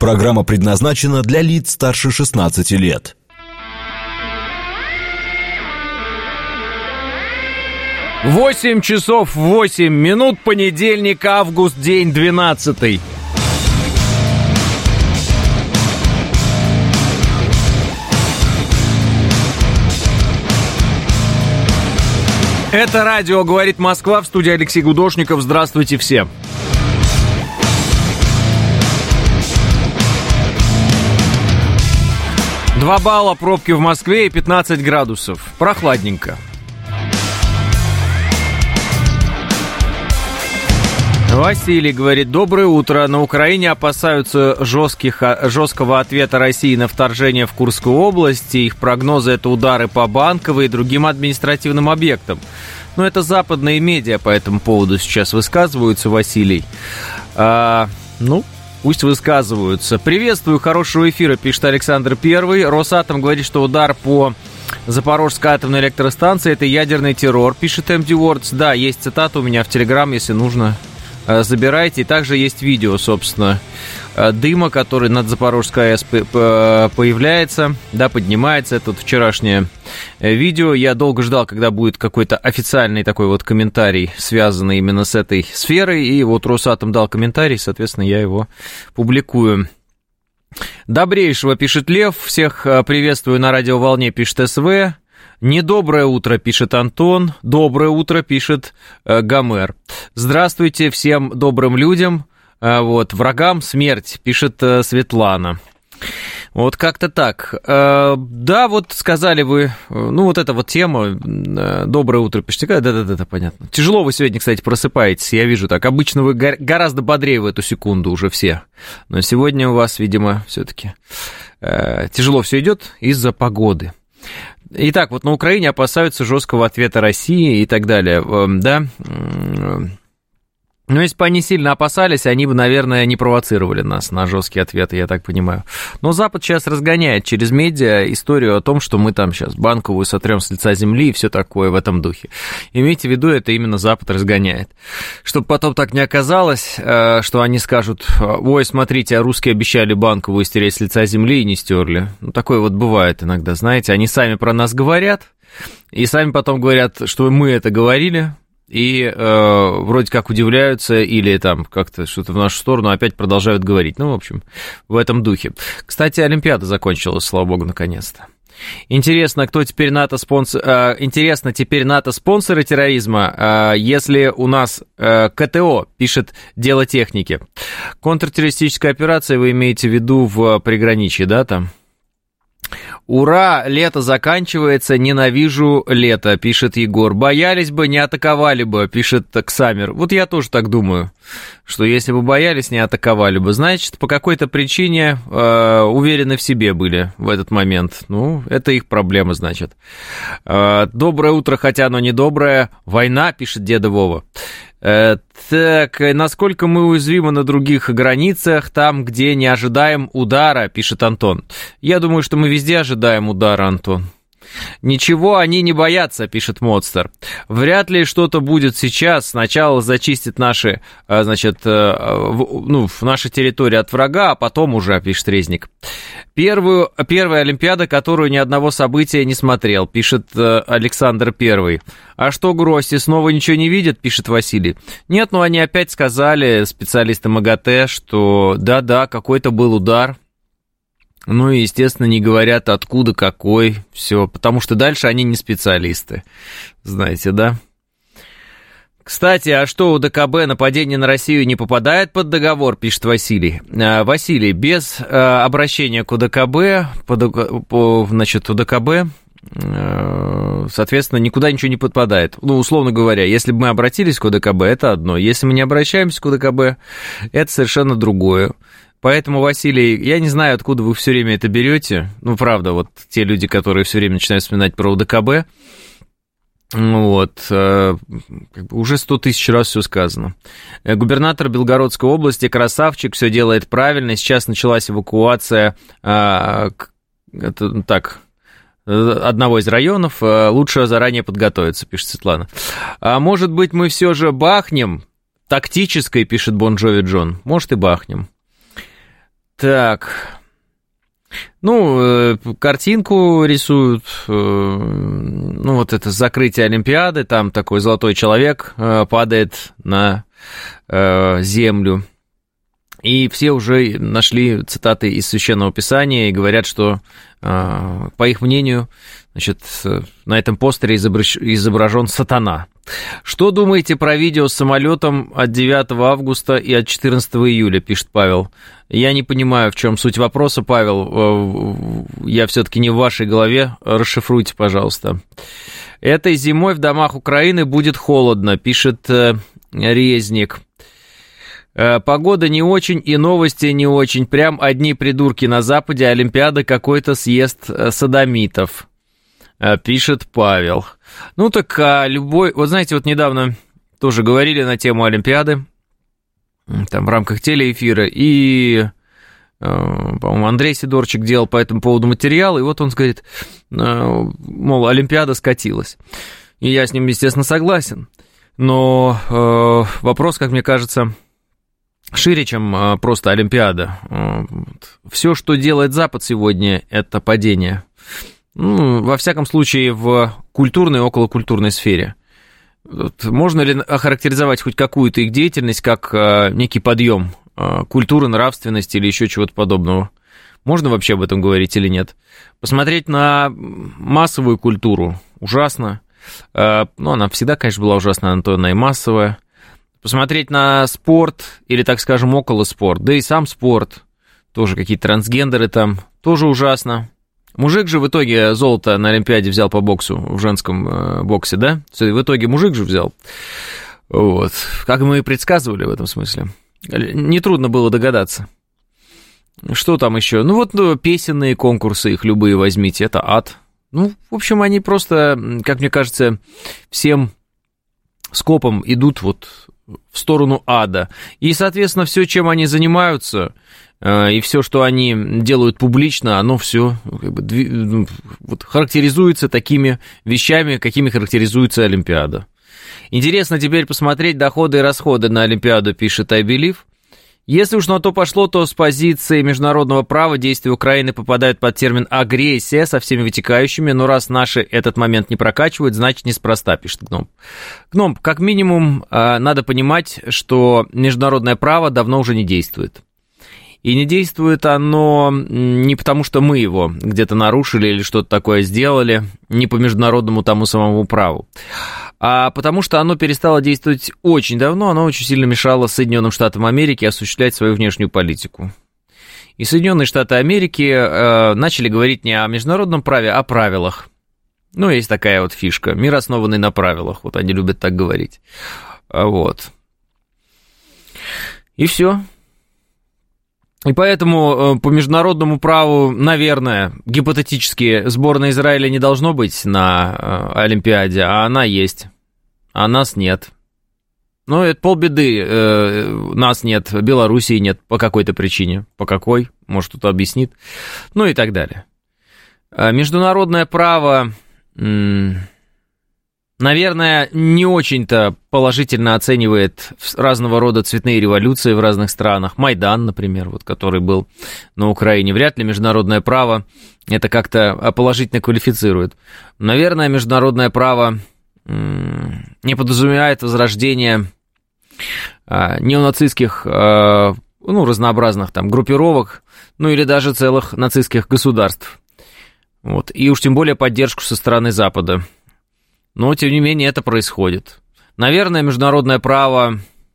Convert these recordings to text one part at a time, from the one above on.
Программа предназначена для лиц старше 16 лет. 8 часов 8 минут, понедельник, август, день 12. Это радио «Говорит Москва», в студии Алексей Гудошников. Здравствуйте всем. Два балла, пробки в Москве и 15 градусов. Прохладненько. Василий говорит: доброе утро. На Украине опасаются жесткого ответа России на вторжение в Курскую область. Их прогнозы — это удары по Банковой и другим административным объектам. Но это западные медиа по этому поводу сейчас высказываются, Василий. Пусть высказываются. Приветствую, хорошего эфира, пишет Александр I. Росатом говорит, что удар по Запорожской атомной электростанции — это ядерный террор, пишет MD Words. Да, есть цитата у меня в Телеграм, если нужно, забирайте. И также есть видео, собственно, дыма, который над Запорожской АЭС появляется, да, поднимается. Это вчерашнее видео. Я долго ждал, когда будет какой-то официальный такой вот комментарий, связанный именно с этой сферой. И вот Росатом дал комментарий, соответственно, я его публикую. Добрейшего, пишет Лев. Всех приветствую на радиоволне, пишет СВ. Недоброе утро, пишет Антон. Доброе утро, пишет Гомер. Здравствуйте всем добрым людям. Врагам смерть, пишет Светлана. Вот как-то так. Да, вот сказали вы, эта вот тема. Доброе утро, пишите. Да, понятно. Тяжело вы сегодня, кстати, просыпаетесь, я вижу так. Обычно вы гораздо бодрее в эту секунду уже все. Но сегодня у вас, видимо, все-таки тяжело все идет из-за погоды. Итак, вот на Украине опасаются жесткого ответа России и так далее, да. Но если бы они сильно опасались, они бы, наверное, не провоцировали нас на жесткие ответы, я так понимаю. Но Запад сейчас разгоняет через медиа историю о том, что мы там сейчас Банковую сотрем с лица земли и все такое в этом духе. Имейте в виду, это именно Запад разгоняет. Чтобы потом так не оказалось, что они скажут: ой, смотрите, а русские обещали Банковую стереть с лица земли и не стерли. Такое вот бывает иногда, знаете. Они сами про нас говорят, и сами потом говорят, что мы это говорили. И вроде как удивляются или там как-то что-то в нашу сторону опять продолжают говорить. В общем, в этом духе. Кстати, Олимпиада закончилась, слава богу, наконец-то. Интересно, кто теперь НАТО-спонсор... Интересно, теперь НАТО спонсоры терроризма, если у нас КТО, пишет Дело техники. Контртеррористическая операция, вы имеете в виду в приграничье, да, там? Ура, лето заканчивается, ненавижу лето, пишет Егор. Боялись бы, не атаковали бы, пишет Ксамер. Вот я тоже так думаю, что если бы боялись, не атаковали бы. Значит, по какой-то причине уверены в себе были в этот момент. Это их проблема, значит. Доброе утро, хотя оно не доброе. Война, пишет деда Вова. Так, насколько мы уязвимы на других границах, там, где не ожидаем удара, пишет Антон. Я думаю, что мы везде ожидаем удара, Антон. Ничего они не боятся, пишет Модстер. Вряд ли что-то будет сейчас. Сначала зачистят наши, наши территории от врага, а потом уже, пишет Резник. Первая Олимпиада, которую ни одного события не смотрел, пишет Александр I. А что, Гросси, снова ничего не видят, пишет Василий. Нет, они опять сказали, специалисты МАГАТЭ, что да, какой-то был удар. И, естественно, не говорят, откуда, какой, все, потому что дальше они не специалисты, знаете, да? Кстати, а что, у ДКБ нападение на Россию не попадает под договор, пишет Василий. Василий, без обращения к УДКБ, УДКБ, соответственно, никуда ничего не подпадает. Условно говоря, если бы мы обратились к УДКБ, это одно. Если мы не обращаемся к УДКБ, это совершенно другое. Поэтому, Василий, я не знаю, откуда вы все время это берете. Правда, вот те люди, которые все время начинают вспоминать про УДКБ, уже 100 тысяч раз все сказано. Губернатор Белгородской области красавчик, все делает правильно. Сейчас началась эвакуация одного из районов. Лучше заранее подготовиться, пишет Светлана. А может быть, мы все же бахнем? Тактической, пишет Бон Джови Джон. Может, и бахнем. Так, ну, картинку рисуют, ну, вот это закрытие Олимпиады, там такой золотой человек падает на землю. И все уже нашли цитаты из Священного Писания и говорят, что, по их мнению, значит, на этом постере изображен сатана. Что думаете про видео с самолетом от 9 августа и от 14 июля, пишет Павел. Я не понимаю, в чем суть вопроса, Павел. Я все-таки не в вашей голове. Расшифруйте, пожалуйста. Этой зимой в домах Украины будет холодно, пишет Резник. Погода не очень и новости не очень. Прям одни придурки на Западе, Олимпиада какой-то съезд содомитов, пишет Павел. Ну так любой... Вот знаете, вот недавно тоже говорили на тему Олимпиады, там в рамках телеэфира, и, по-моему, Андрей Сидорчик делал по этому поводу материал, и вот он говорит, мол, Олимпиада скатилась. И я с ним, естественно, согласен. Но вопрос, как мне кажется, шире, чем просто Олимпиада. Все, что делает Запад сегодня, это падение. Ну, во всяком случае, в культурной и околокультурной сфере. Можно ли охарактеризовать хоть какую-то их деятельность как некий подъем культуры, нравственности или еще чего-то подобного? Можно вообще об этом говорить или нет? Посмотреть на массовую культуру ужасно. Ну, она всегда, конечно, была ужасна, она и массовая. Посмотреть на спорт, или, так скажем, около спорт, да и сам спорт, тоже какие-то трансгендеры там, тоже ужасно. Мужик же в итоге золото на Олимпиаде взял по боксу, в женском боксе, да? В итоге мужик же взял. Вот. Как мы и предсказывали в этом смысле. Нетрудно было догадаться. Что там еще? Ну вот песенные конкурсы, их любые возьмите, это ад. Ну, в общем, они просто, как мне кажется, всем скопом идут вот в сторону ада. И, соответственно, все, чем они занимаются, и все, что они делают публично, оно все как бы, вот, характеризуется такими вещами, какими характеризуется Олимпиада. Интересно теперь посмотреть доходы и расходы на Олимпиаду, пишет I Believe. Если уж на то пошло, то с позиции международного права действия Украины попадают под термин «агрессия» со всеми вытекающими, но раз наши этот момент не прокачивают, значит, неспроста, пишет Гном. Гном, как минимум, надо понимать, что международное право давно уже не действует. И не действует оно не потому, что мы его где-то нарушили или что-то такое сделали, не по международному тому самому праву, а потому что оно перестало действовать очень давно, оно очень сильно мешало Соединенным Штатам Америки осуществлять свою внешнюю политику. И Соединенные Штаты Америки начали говорить не о международном праве, а о правилах. Ну, есть такая вот фишка, мир, основанный на правилах, вот они любят так говорить. Вот. И все. И поэтому по международному праву, наверное, гипотетически сборная Израиля не должно быть на Олимпиаде, а она есть, а нас нет. Ну, это полбеды, нас нет, Белоруссии нет по какой-то причине. По какой? Может, кто-то объяснит. Ну и так далее. Международное право, наверное, не очень-то положительно оценивает разного рода цветные революции в разных странах. Майдан, например, вот, который был на Украине. Вряд ли международное право это как-то положительно квалифицирует. Наверное, международное право не подразумевает возрождение неонацистских, разнообразных там группировок, ну или даже целых нацистских государств. Вот. И уж тем более поддержку со стороны Запада. Но, тем не менее, это происходит. Наверное, международное право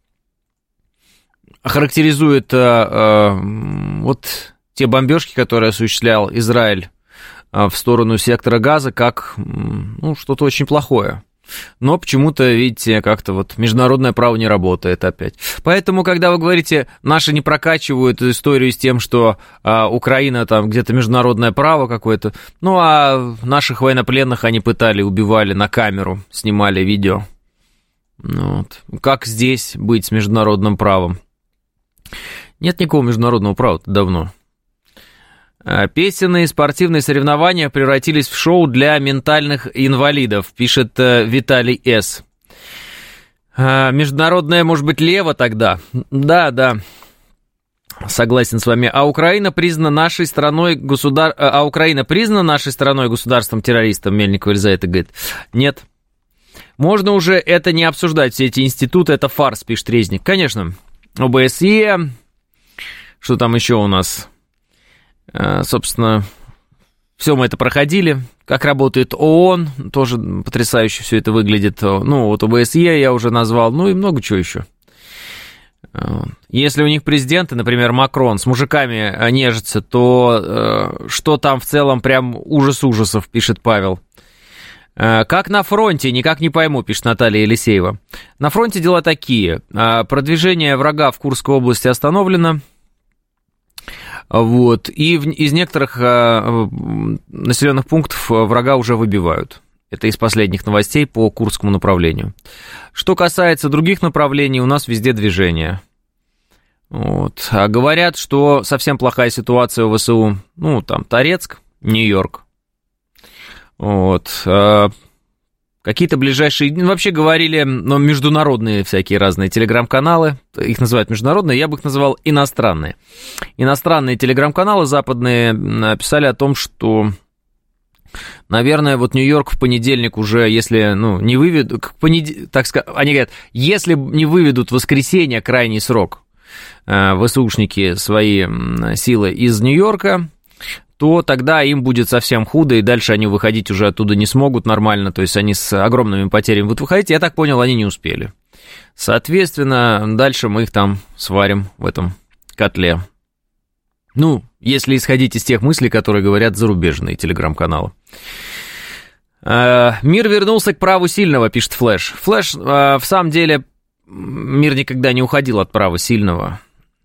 характеризует вот те бомбежки, которые осуществлял Израиль в сторону сектора Газа, как что-то очень плохое. Но почему-то, видите, как-то вот международное право не работает опять. Поэтому, когда вы говорите, наши не прокачивают историю с тем, что Украина там где-то международное право какое-то, ну а наших военнопленных они пытали, убивали на камеру, снимали видео. Вот. Как здесь быть с международным правом? Нет никакого международного права давно. Песенные спортивные соревнования превратились в шоу для ментальных инвалидов, пишет Виталий С. Международное, может быть, лево тогда? Да. Согласен с вами. А Украина признана нашей страной государством-террористом, Мельников Елизавета говорит. Нет. Можно уже это не обсуждать, все эти институты, это фарс, пишет Резник. Конечно, ОБСЕ, что там еще у нас? Собственно, все мы это проходили. Как работает ООН, тоже потрясающе все это выглядит. Ну, вот ОБСЕ я уже назвал, ну и много чего еще. Если у них президенты, например, Макрон, с мужиками нежится, то что там в целом прям ужас ужасов, пишет Павел. Как на фронте, никак не пойму, пишет Наталья Елисеева. На фронте дела такие. Продвижение врага в Курской области остановлено. Вот. И из некоторых населенных пунктов врага уже выбивают. Это из последних новостей по Курскому направлению. Что касается других направлений, у нас везде движение. Вот. А говорят, что совсем плохая ситуация у ВСУ. Ну, там, Торецк, Нью-Йорк. Вот. Какие-то ближайшие... Вообще говорили, но международные всякие разные телеграм-каналы, их называют международные, я бы их называл иностранные. Иностранные телеграм-каналы западные писали о том, что, наверное, вот Нью-Йорк в понедельник уже, если, не выведут... Так сказать, они говорят, если не выведут в воскресенье крайний срок ВСУшники свои силы из Нью-Йорка, то тогда им будет совсем худо, и дальше они выходить уже оттуда не смогут нормально, то есть они с огромными потерями будут выходить. Я так понял, они не успели. Соответственно, дальше мы их там сварим в этом котле. Ну, если исходить из тех мыслей, которые говорят зарубежные телеграм-каналы. Мир вернулся к праву сильного, пишет Флэш. Флэш, в самом деле, мир никогда не уходил от права сильного.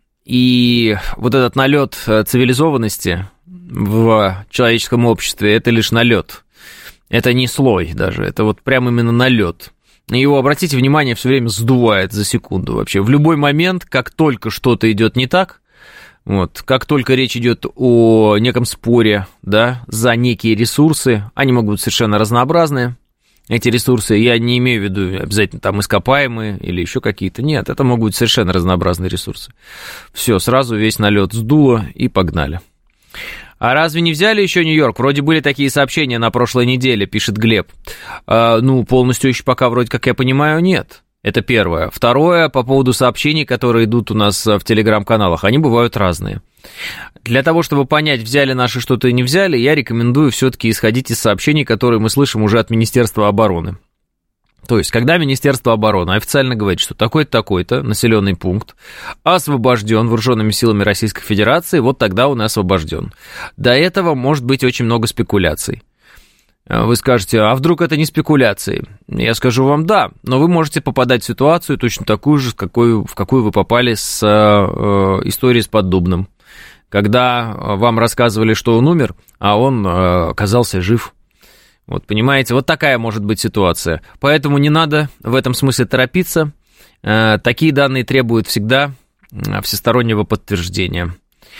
И вот этот налет цивилизованности в человеческом обществе, это лишь налет. Это не слой даже, это вот прям именно налет. Его, обратите внимание, все время сдувает за секунду вообще. В любой момент, как только что-то идет не так, вот, как только речь идет о неком споре, да, за некие ресурсы, они могут быть совершенно разнообразные. Эти ресурсы, я не имею в виду обязательно там ископаемые или еще какие-то. Нет, это могут быть совершенно разнообразные ресурсы. Все, сразу весь налет сдуло и погнали. А разве не взяли еще Нью-Йорк? Вроде были такие сообщения на прошлой неделе, пишет Глеб. Полностью еще пока, вроде как я понимаю, нет. Это первое. Второе, по поводу сообщений, которые идут у нас в телеграм-каналах. Они бывают разные. Для того, чтобы понять, взяли наши что-то и не взяли, я рекомендую все-таки исходить из сообщений, которые мы слышим уже от Министерства обороны. То есть, когда Министерство обороны официально говорит, что такой-то, такой-то населенный пункт освобожден вооруженными силами Российской Федерации, вот тогда он и освобожден. До этого может быть очень много спекуляций. Вы скажете, а вдруг это не спекуляции? Я скажу вам, да, но вы можете попадать в ситуацию точно такую же, в какую вы попали с историей с Поддубным, когда вам рассказывали, что он умер, а он оказался жив. Вот, понимаете, вот такая может быть ситуация. Поэтому не надо в этом смысле торопиться. Такие данные требуют всегда всестороннего подтверждения.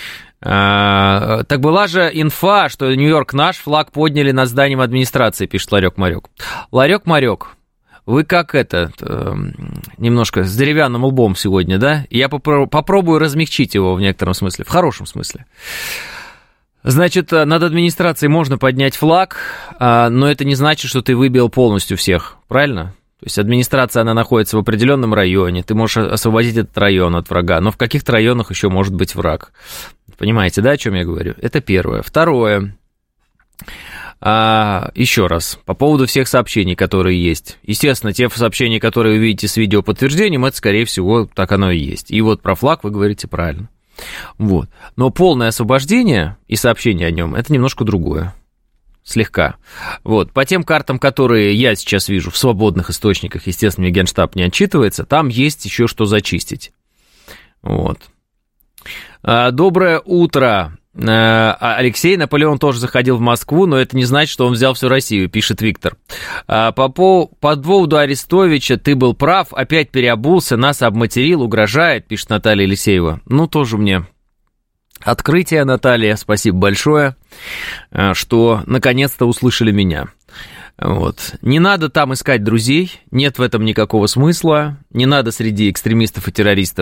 Так была же инфа, что Нью-Йорк наш, флаг подняли над зданием администрации, пишет Ларек-Марек. Ларек-Марек, вы как немножко с деревянным лбом сегодня, да? Я попробую размягчить его в некотором смысле, в хорошем смысле. Значит, над администрацией можно поднять флаг, но это не значит, что ты выбил полностью всех, правильно? То есть администрация, она находится в определенном районе, ты можешь освободить этот район от врага, но в каких-то районах еще может быть враг. Понимаете, да, о чем я говорю? Это первое. Второе. Еще раз, по поводу всех сообщений, которые есть. Естественно, те сообщения, которые вы видите с видеоподтверждением, это, скорее всего, так оно и есть. И вот про флаг вы говорите правильно. Вот. Но полное освобождение и сообщение о нем, это немножко другое. Слегка. Вот. По тем картам, которые я сейчас вижу в свободных источниках, естественно, мне Генштаб не отчитывается, там есть еще что зачистить. Вот. Доброе утро. Алексей, Наполеон тоже заходил в Москву, но это не значит, что он взял всю Россию, пишет Виктор. По поводу Арестовича ты был прав, опять переобулся, нас обматерил, угрожает, пишет Наталья Елисеева. Ну, тоже мне открытие, Наталья, спасибо большое, что наконец-то услышали меня. Вот. Не надо там искать друзей, нет в этом никакого смысла, не надо среди экстремистов и террористов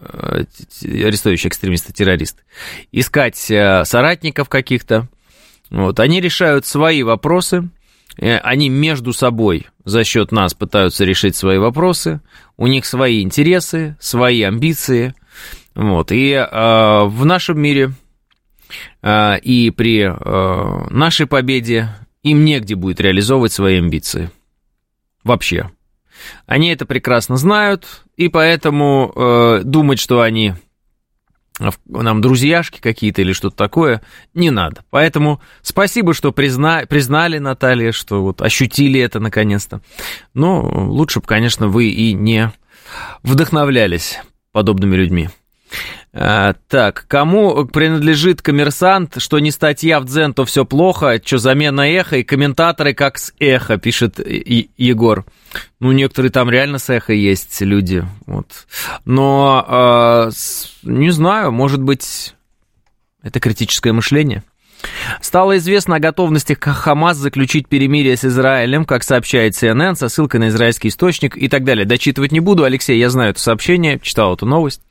арестующие экстремисты-террористы, искать соратников каких-то. Вот, они решают свои вопросы, они между собой за счет нас пытаются решить свои вопросы, у них свои интересы, свои амбиции. Вот, и в нашем мире и при нашей победе им негде будет реализовывать свои амбиции. Вообще. Они это прекрасно знают, и поэтому думать, что они нам друзьяшки какие-то или что-то такое, не надо. Поэтому спасибо, что признали, Наталья, что вот ощутили это наконец-то. Но лучше бы, конечно, вы и не вдохновлялись подобными людьми. Так, кому принадлежит «Коммерсант», что не статья в Дзен, то все плохо, что замена эхо и комментаторы как с эхо, пишет Егор. Ну, некоторые там реально с эхо есть люди, вот. Но, не знаю, может быть, это критическое мышление. Стало известно о готовности Хамас заключить перемирие с Израилем, как сообщает CNN, со ссылкой на израильский источник и так далее. Дочитывать не буду, Алексей, я знаю это сообщение, читал эту новость.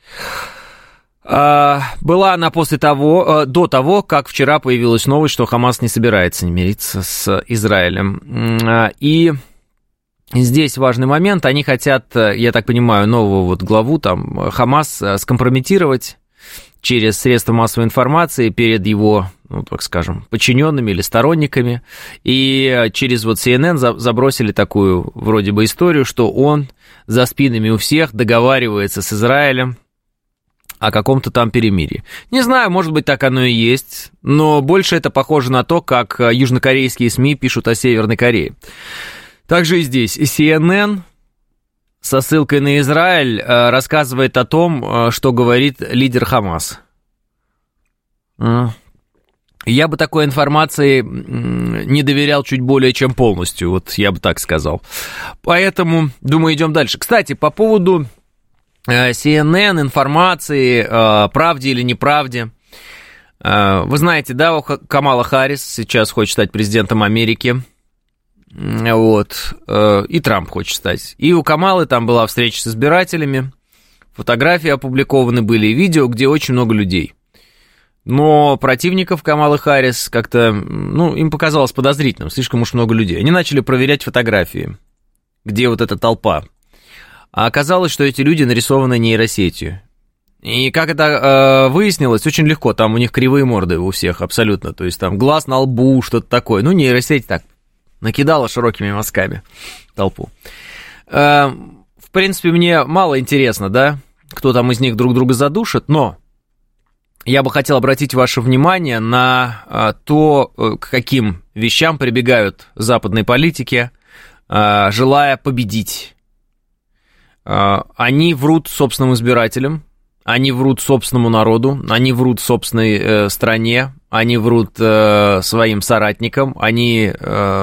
Была она до того, как вчера появилась новость, что Хамас не собирается мириться с Израилем. И здесь важный момент, они хотят, я так понимаю, нового вот главу там Хамас скомпрометировать через средства массовой информации перед его, ну, так скажем, подчиненными или сторонниками. И через вот CNN забросили такую вроде бы историю, что он за спинами у всех договаривается с Израилем о каком-то там перемирии. Не знаю, может быть, так оно и есть, но больше это похоже на то, как южнокорейские СМИ пишут о Северной Корее. Также и здесь CNN со ссылкой на Израиль рассказывает о том, что говорит лидер Хамас. Я бы такой информации не доверял чуть более чем полностью, вот я бы так сказал. Поэтому, думаю, идем дальше. Кстати, по поводу CNN, информации, правде или неправде. Вы знаете, да, Камала Харрис сейчас хочет стать президентом Америки. Вот. И Трамп хочет стать. И у Камалы там была встреча с избирателями. Фотографии опубликованы были, и видео, где очень много людей. Но противников Камалы Харрис как-то, ну, им показалось подозрительным, слишком уж много людей. Они начали проверять фотографии, где вот эта толпа. А оказалось, что эти люди нарисованы нейросетью. И как это выяснилось, очень легко. Там у них кривые морды у всех абсолютно. То есть там глаз на лбу, что-то такое. Ну, нейросеть так накидала широкими мазками толпу. В принципе, мне мало интересно, да, кто там из них друг друга задушит. Но я бы хотел обратить ваше внимание на то, к каким вещам прибегают западные политики, желая победить. Они врут собственным избирателям, они врут собственному народу, они врут собственной стране, они врут своим соратникам, они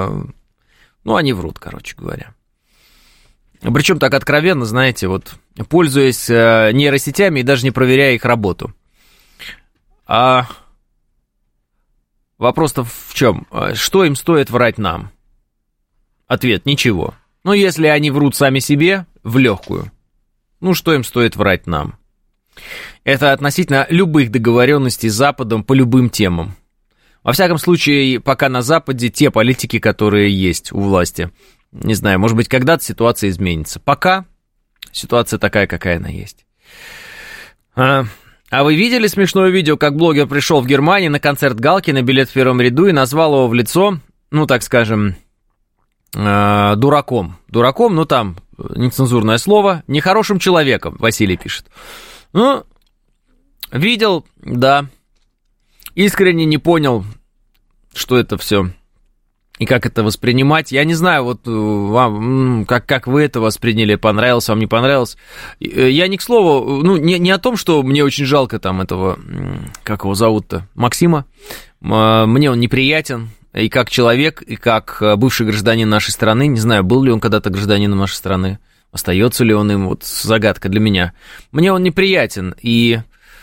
врут, короче говоря. Причем так откровенно, знаете, вот, пользуясь нейросетями и даже не проверяя их работу. А вопрос-то в чем? Что им стоит врать нам? Ответ – ничего. Ну, если они врут сами себе, в легкую, ну, что им стоит врать нам? Это относительно любых договоренностей с Западом по любым темам. Во всяком случае, пока на Западе те политики, которые есть у власти. Не знаю, может быть, когда-то ситуация изменится. Пока ситуация такая, какая она есть. А вы видели смешное видео, как блогер пришел в Германию на концерт Галкина, билет в первом ряду, и назвал его в лицо, ну, так скажем, дураком. Дураком, ну, там, нецензурное слово, нехорошим человеком, Василий пишет. Ну, видел, да. Искренне не понял, что это все и как это воспринимать. Я не знаю, вот вам, как вы это восприняли, понравилось вам, не понравилось. Я не к слову, ну, не о том, что мне очень жалко там этого, как его зовут-то, Максима. Мне он неприятен. И как человек, и как бывший гражданин нашей страны, не знаю, был ли он когда-то гражданином нашей страны, остается ли он им, вот загадка для меня. Мне он неприятен, и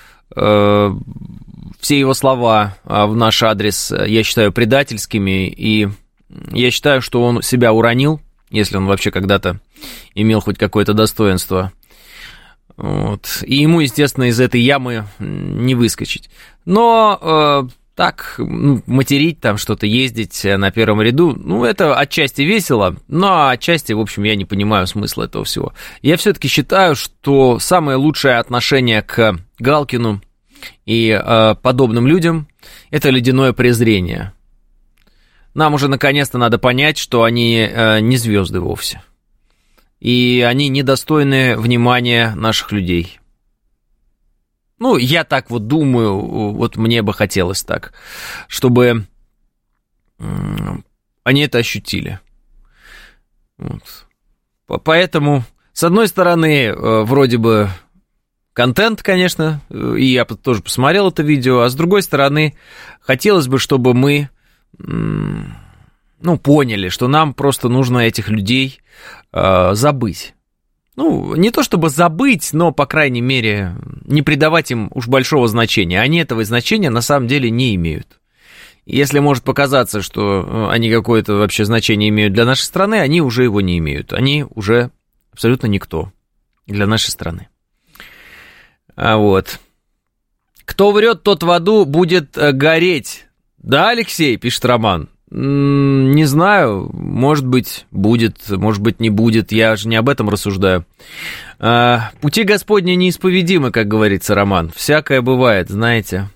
все его слова в наш адрес я считаю предательскими, и я считаю, что он себя уронил, если он вообще когда-то имел хоть какое-то достоинство. Вот. И ему, естественно, из этой ямы не выскочить. Но так, материть там что-то, ездить на первом ряду, это отчасти весело, но отчасти, в общем, я не понимаю смысла этого всего. Я все-таки считаю, что самое лучшее отношение к Галкину и подобным людям – это ледяное презрение. Нам уже наконец-то надо понять, что они не звезды вовсе. И они недостойны внимания наших людей. Я так вот думаю, вот мне бы хотелось так, чтобы они это ощутили. Вот. Поэтому, с одной стороны, вроде бы контент, конечно, и я тоже посмотрел это видео, а с другой стороны, хотелось бы, чтобы мы, поняли, что нам просто нужно этих людей забыть. Не то чтобы забыть, но, по крайней мере, не придавать им уж большого значения. Они этого значения на самом деле не имеют. Если может показаться, что они какое-то вообще значение имеют для нашей страны, они уже его не имеют. Они уже абсолютно никто для нашей страны. Вот. Кто врет, тот в аду будет гореть. Да, Алексей, пишет Роман. Не знаю, может быть, будет, может быть, не будет, я же не об этом рассуждаю. Пути Господни неисповедимы, как говорится, Роман. Всякое бывает, знаете.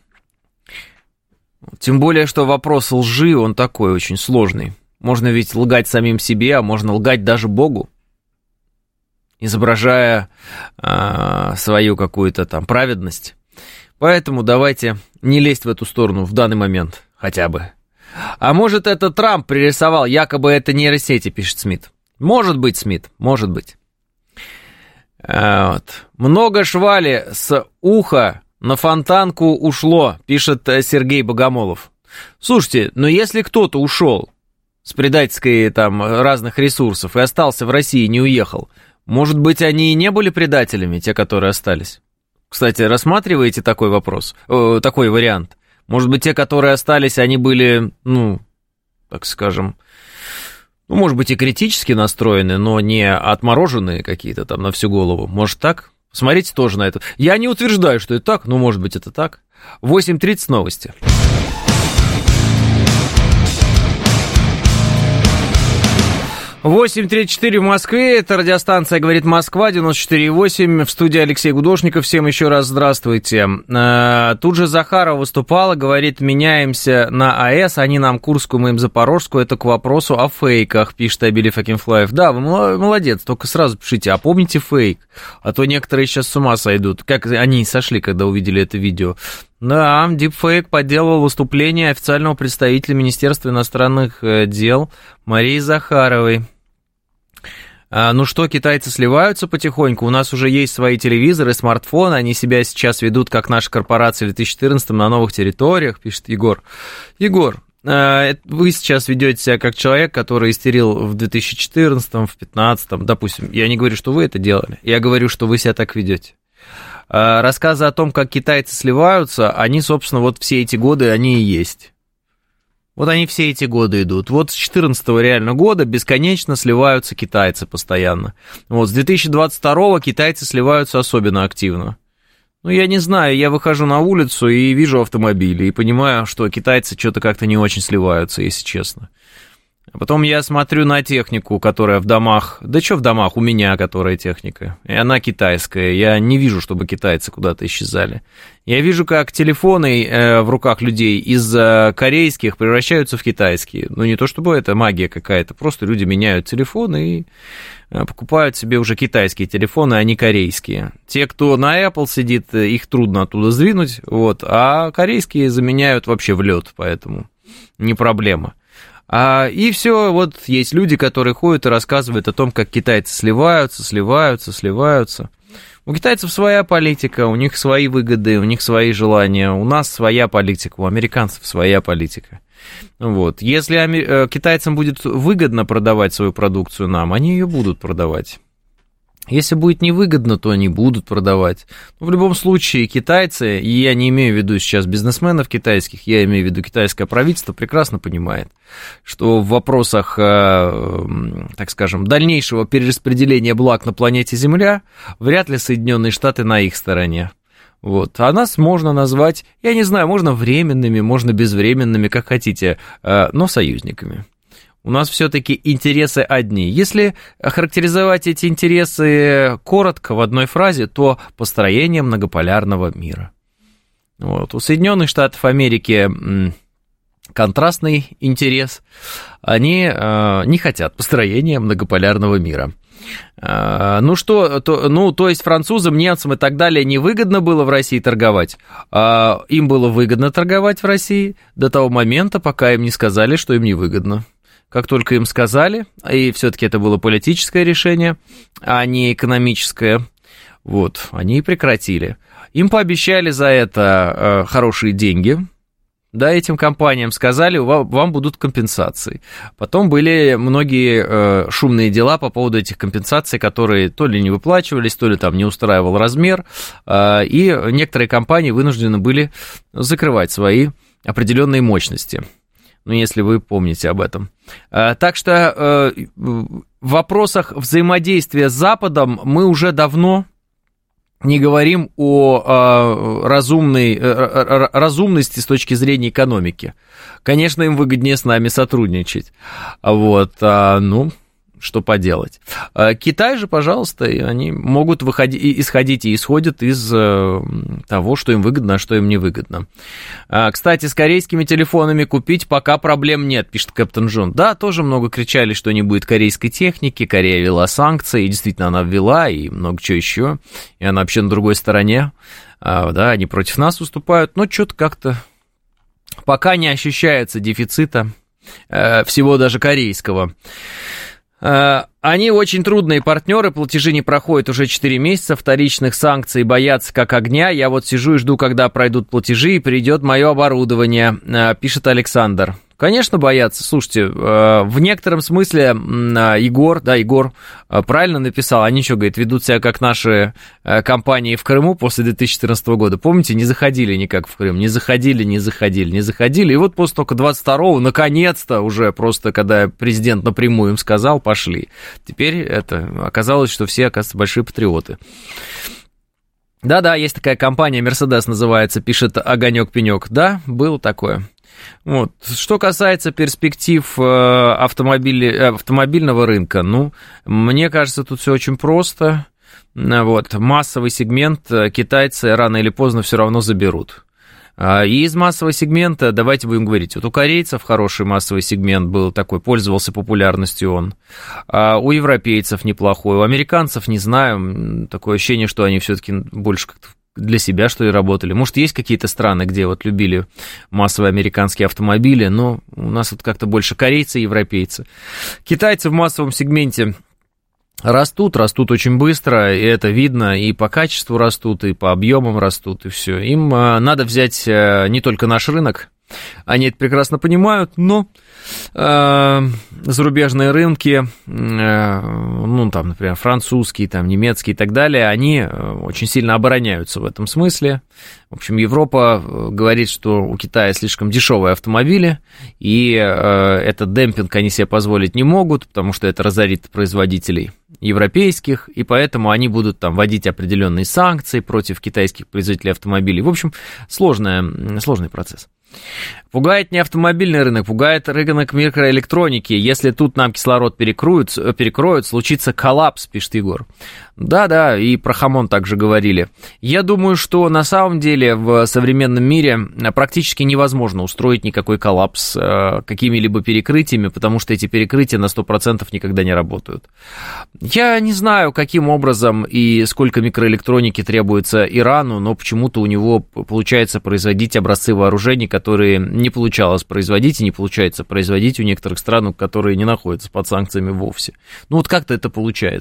Тем более, что вопрос лжи, он такой очень сложный. Можно ведь лгать самим себе, а можно лгать даже Богу, изображая свою какую-то там праведность. Поэтому давайте не лезть в эту сторону в данный момент хотя бы. А может, это Трамп пририсовал, якобы это нейросети, пишет Смит. Может быть, Смит, может быть. Вот. Много швали с уха на фонтанку ушло, пишет Сергей Богомолов. Слушайте, но если кто-то ушел с предательской там разных ресурсов и остался в России, не уехал, может быть, они и не были предателями, те, которые остались? Кстати, рассматриваете такой вопрос, такой вариант? Может быть, те, которые остались, они были, так скажем, может быть, и критически настроены, но не отмороженные какие-то там на всю голову. Может, так? Смотрите тоже на это. Я не утверждаю, что это так, но, может быть, это так. 8:30 новости. 8:34 в Москве, это радиостанция «Говорит Москва», 94,8, в студии Алексей Гудошников, всем еще раз здравствуйте. Тут же Захарова выступала, говорит, меняемся на АЭС, они нам Курскую, мы им Запорожскую, это к вопросу о фейках, пишет Абилев Акинфлаев. Да, вы молодец, только сразу пишите, а помните фейк, а то некоторые сейчас с ума сойдут, как они сошли, когда увидели это видео. Да, дипфейк подделывал выступление официального представителя Министерства иностранных дел Марии Захаровой. Ну что, китайцы сливаются потихоньку, у нас уже есть свои телевизоры, смартфоны, они себя сейчас ведут, как наши корпорации в 2014 на новых территориях, пишет Егор. Егор, вы сейчас ведете себя как человек, который истерил в 2014, в 2015, допустим. Я не говорю, что вы это делали, я говорю, что вы себя так ведете. Рассказы о том, как китайцы сливаются, они, собственно, вот все эти годы, они и есть. Вот они все эти годы идут. Вот с 2014 реально года бесконечно сливаются китайцы постоянно. Вот с 2022 китайцы сливаются особенно активно. Я не знаю, я выхожу на улицу и вижу автомобили, и понимаю, что китайцы что-то как-то не очень сливаются, если честно. А потом я смотрю на технику, которая в домах, да что в домах, у меня которая техника, и она китайская, я не вижу, чтобы китайцы куда-то исчезали. Я вижу, как телефоны в руках людей из корейских превращаются в китайские. Не то чтобы это магия какая-то, просто люди меняют телефоны и покупают себе уже китайские телефоны, а не корейские. Те, кто на Apple сидит, их трудно оттуда сдвинуть, а корейские заменяют вообще в лед, поэтому не проблема. И все, вот есть люди, которые ходят и рассказывают о том, как китайцы сливаются. У китайцев своя политика, у них свои выгоды, у них свои желания, у нас своя политика, у американцев своя политика. Вот. Если китайцам будет выгодно продавать свою продукцию нам, они ее будут продавать. Если будет невыгодно, то они будут продавать. Но в любом случае китайцы, и я не имею в виду сейчас бизнесменов китайских, я имею в виду китайское правительство, прекрасно понимает, что в вопросах, так скажем, дальнейшего перераспределения благ на планете Земля вряд ли Соединенные Штаты на их стороне. Вот. А нас можно назвать, я не знаю, можно временными, можно безвременными, как хотите, но союзниками. У нас все-таки интересы одни. Если охарактеризовать эти интересы коротко в одной фразе, то построение многополярного мира. Вот. У Соединенных Штатов Америки контрастный интерес. Они не хотят построения многополярного мира. То есть французам, немцам и так далее невыгодно было в России торговать. Им было выгодно торговать в России до того момента, пока им не сказали, что им невыгодно. Как только им сказали, и все-таки это было политическое решение, а не экономическое, вот, они и прекратили. Им пообещали за это хорошие деньги, да, этим компаниям сказали, вам будут компенсации. Потом были многие шумные дела по поводу этих компенсаций, которые то ли не выплачивались, то ли там не устраивал размер, и некоторые компании вынуждены были закрывать свои определенные мощности. Ну, если вы помните об этом. Так что в вопросах взаимодействия с Западом мы уже давно не говорим о разумности с точки зрения экономики. Конечно, им выгоднее с нами сотрудничать. Вот, что поделать. Китай же, пожалуйста, они могут исходить и исходят из того, что им выгодно, а что им не выгодно. Кстати, с корейскими телефонами купить пока проблем нет, пишет Кэптон Джон. Да, тоже много кричали, что не будет корейской техники, Корея ввела санкции, и действительно она ввела, и много чего еще, и она вообще на другой стороне, да, они против нас выступают, но что-то как-то пока не ощущается дефицита всего даже корейского. Они очень трудные партнеры, платежи не проходят уже 4 месяца, вторичных санкций боятся как огня. Я вот сижу и жду, когда пройдут платежи и придет мое оборудование, пишет Александр. Конечно, боятся. Слушайте, в некотором смысле Егор правильно написал. Они что, говорит, ведут себя как наши компании в Крыму после 2014 года. Помните, не заходили никак в Крым, не заходили. И вот после только 22-го, наконец-то, уже просто, когда президент напрямую им сказал, пошли. Теперь это оказалось, что все, оказывается, большие патриоты. Да-да, есть такая компания, Mercedes называется, пишет Огонек-Пенек. Да, было такое. Вот. Что касается перспектив автомобильного рынка, мне кажется, тут все очень просто. Вот. Массовый сегмент китайцы рано или поздно все равно заберут. И из массового сегмента, давайте будем говорить, вот у корейцев хороший массовый сегмент был такой, пользовался популярностью он. У европейцев неплохой, у американцев, не знаю, такое ощущение, что они все-таки больше как-то для себя, что ли, работали. Может, есть какие-то страны, где вот любили массовые американские автомобили, но у нас вот как-то больше корейцы и европейцы. Китайцы в массовом сегменте растут очень быстро, и это видно, и по качеству растут, и по объемам растут, и все. Им надо взять не только наш рынок, они это прекрасно понимают, но зарубежные рынки, там, например, французские, там, немецкие и так далее, они очень сильно обороняются в этом смысле. В общем, Европа говорит, что у Китая слишком дешевые автомобили, и этот демпинг они себе позволить не могут, потому что это разорит производителей европейских, и поэтому они будут там вводить определенные санкции против китайских производителей автомобилей. В общем, сложный процесс. Пугает не автомобильный рынок, пугает рынок микроэлектроники. Если тут нам кислород перекроют, случится коллапс, пишет Егор. Да, и про хамон также говорили. Я думаю, что на самом деле в современном мире практически невозможно устроить никакой коллапс какими-либо перекрытиями, потому что эти перекрытия на 100% никогда не работают. Я не знаю, каким образом и сколько микроэлектроники требуется Ирану, но почему-то у него получается производить образцы вооружений, которые не получалось производить и не получается производить у некоторых стран, которые не находятся под санкциями вовсе. Вот как-то это получается.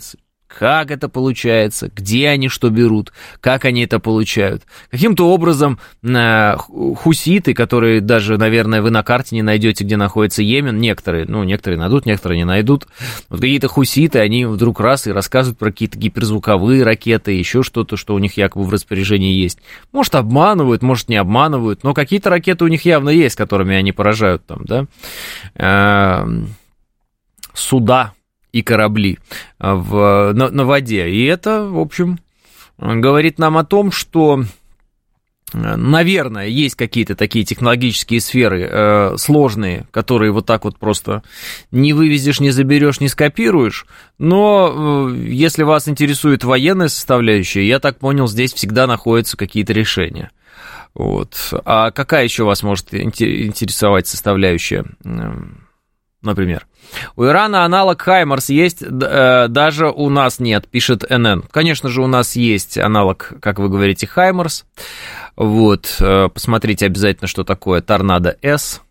как это получается, где они что берут, как они это получают. Каким-то образом хуситы, которые даже, наверное, вы на карте не найдете, где находится Йемен, некоторые найдут, некоторые не найдут. Вот какие-то хуситы, они вдруг раз и рассказывают про какие-то гиперзвуковые ракеты, еще что-то, что у них якобы в распоряжении есть. Может, обманывают, может, не обманывают, но какие-то ракеты у них явно есть, которыми они поражают там, да, суда и корабли на воде. И это, в общем, говорит нам о том, что, наверное, есть какие-то такие технологические сферы сложные, которые вот так вот просто не вывезешь, не заберешь, не скопируешь. Но если вас интересует военная составляющая, я так понял, здесь всегда находятся какие-то решения. Вот. А какая еще вас может интересовать составляющая? Например, у Ирана аналог Хаймарс есть, даже у нас нет, пишет НН. Конечно же, у нас есть аналог, как вы говорите, Хаймарс. Вот, посмотрите обязательно, что такое Торнадо-С.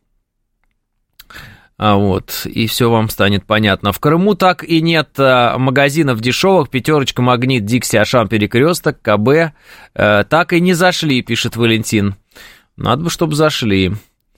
Вот, и все вам станет понятно. В Крыму так и нет магазинов дешевых, Пятерочка, Магнит, Дикси, Ашан, Перекресток, КБ. Так и не зашли, пишет Валентин. Надо бы, чтобы зашли.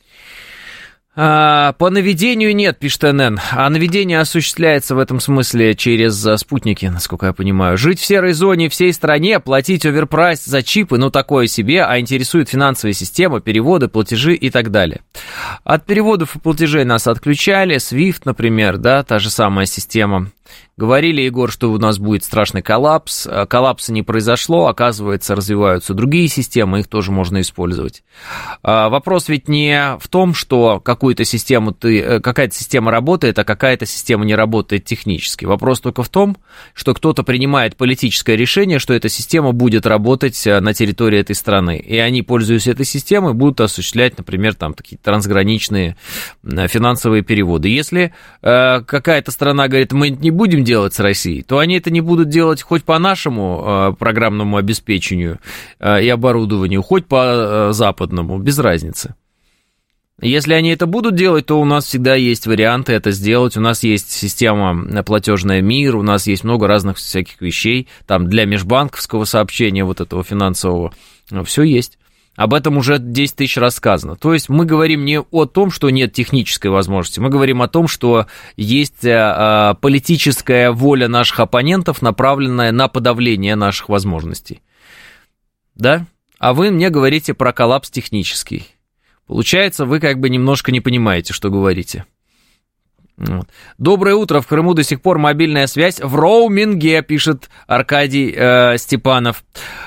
По наведению нет, пишет НН, а наведение осуществляется в этом смысле через спутники, насколько я понимаю. Жить в серой зоне всей стране, платить оверпрайс за чипы, ну такое себе, а интересует финансовая система, переводы, платежи и так далее. От переводов и платежей нас отключали, SWIFT, например, да, та же самая система. Говорили, Егор, что у нас будет страшный коллапс. Коллапса не произошло, оказывается, развиваются другие системы, их тоже можно использовать. Вопрос ведь не в том, что какая-то система работает, а какая-то система не работает технически. Вопрос только в том, что кто-то принимает политическое решение, что эта система будет работать на территории этой страны. И они, пользуясь этой системой, будут осуществлять, например, там такие трансграничные финансовые переводы. Если какая-то страна говорит, мы не будем делать с Россией, то они это не будут делать хоть по нашему программному обеспечению и оборудованию, хоть по западному, без разницы. Если они это будут делать, то у нас всегда есть варианты это сделать. У нас есть система платежная МИР, у нас есть много разных всяких вещей, там для межбанковского сообщения вот этого финансового, все есть. Об этом уже 10 тысяч раз сказано. То есть мы говорим не о том, что нет технической возможности, мы говорим о том, что есть политическая воля наших оппонентов, направленная на подавление наших возможностей. Да? А вы мне говорите про коллапс технический. Получается, вы как бы немножко не понимаете, что говорите. Вот. Доброе утро. В Крыму до сих пор мобильная связь в роуминге, пишет Аркадий Степанов.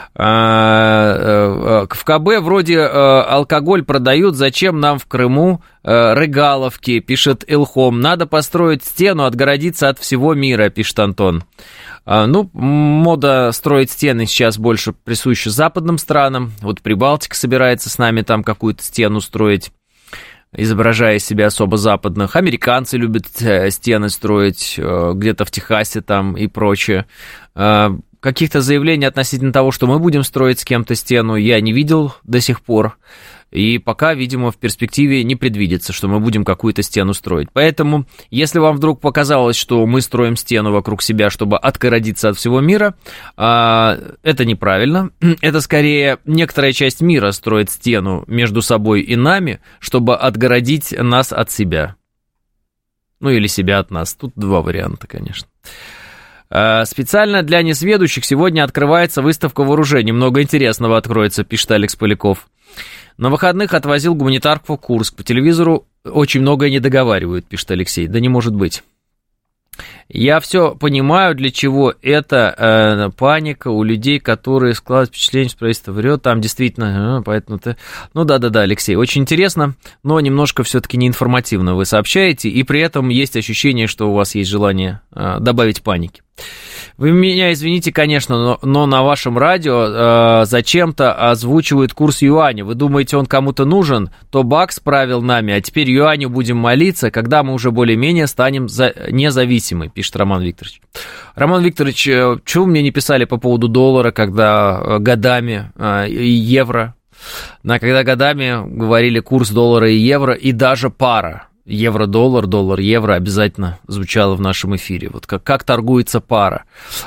В КБ вроде алкоголь продают, зачем нам в Крыму рыгаловки, пишет Илхом. Надо построить стену, отгородиться от всего мира, пишет Антон. Ну, мода строить стены сейчас больше присуща западным странам. Вот Прибалтика собирается с нами там какую-то стену строить, изображая себя особо западных. Американцы любят стены строить, где-то в Техасе там и прочее. Каких-то заявлений относительно того, что мы будем строить с кем-то стену, я не видел до сих пор. И пока, видимо, в перспективе не предвидится, что мы будем какую-то стену строить. Поэтому, если вам вдруг показалось, что мы строим стену вокруг себя, чтобы отгородиться от всего мира, это неправильно. Это скорее некоторая часть мира строит стену между собой и нами, чтобы отгородить нас от себя. Ну или себя от нас. Тут два варианта, конечно. Специально для несведущих сегодня открывается выставка вооружений. Много интересного откроется, пишет Алекс Поляков. На выходных отвозил гуманитарку в Курск. По телевизору очень многое не договаривают, пишет Алексей. Да не может быть. Я все понимаю, для чего это паника у людей, которые складывают впечатление, что правительство врет. Там действительно, поэтому ты... Ну да, Алексей, очень интересно, но немножко все-таки неинформативно вы сообщаете, и при этом есть ощущение, что у вас есть желание добавить паники. Вы меня извините, конечно, но на вашем радио зачем-то озвучивают курс юаня. Вы думаете, он кому-то нужен? То бакс правил нами, а теперь юаню будем молиться, когда мы уже более-менее станем независимы, пишет Роман Викторович. Роман Викторович, чего вы мне не писали по поводу доллара, когда годами, и евро? Когда годами говорили курс доллара и евро, и даже пара. евро-доллар, доллар-евро обязательно звучало в нашем эфире. Вот как торгуется пара.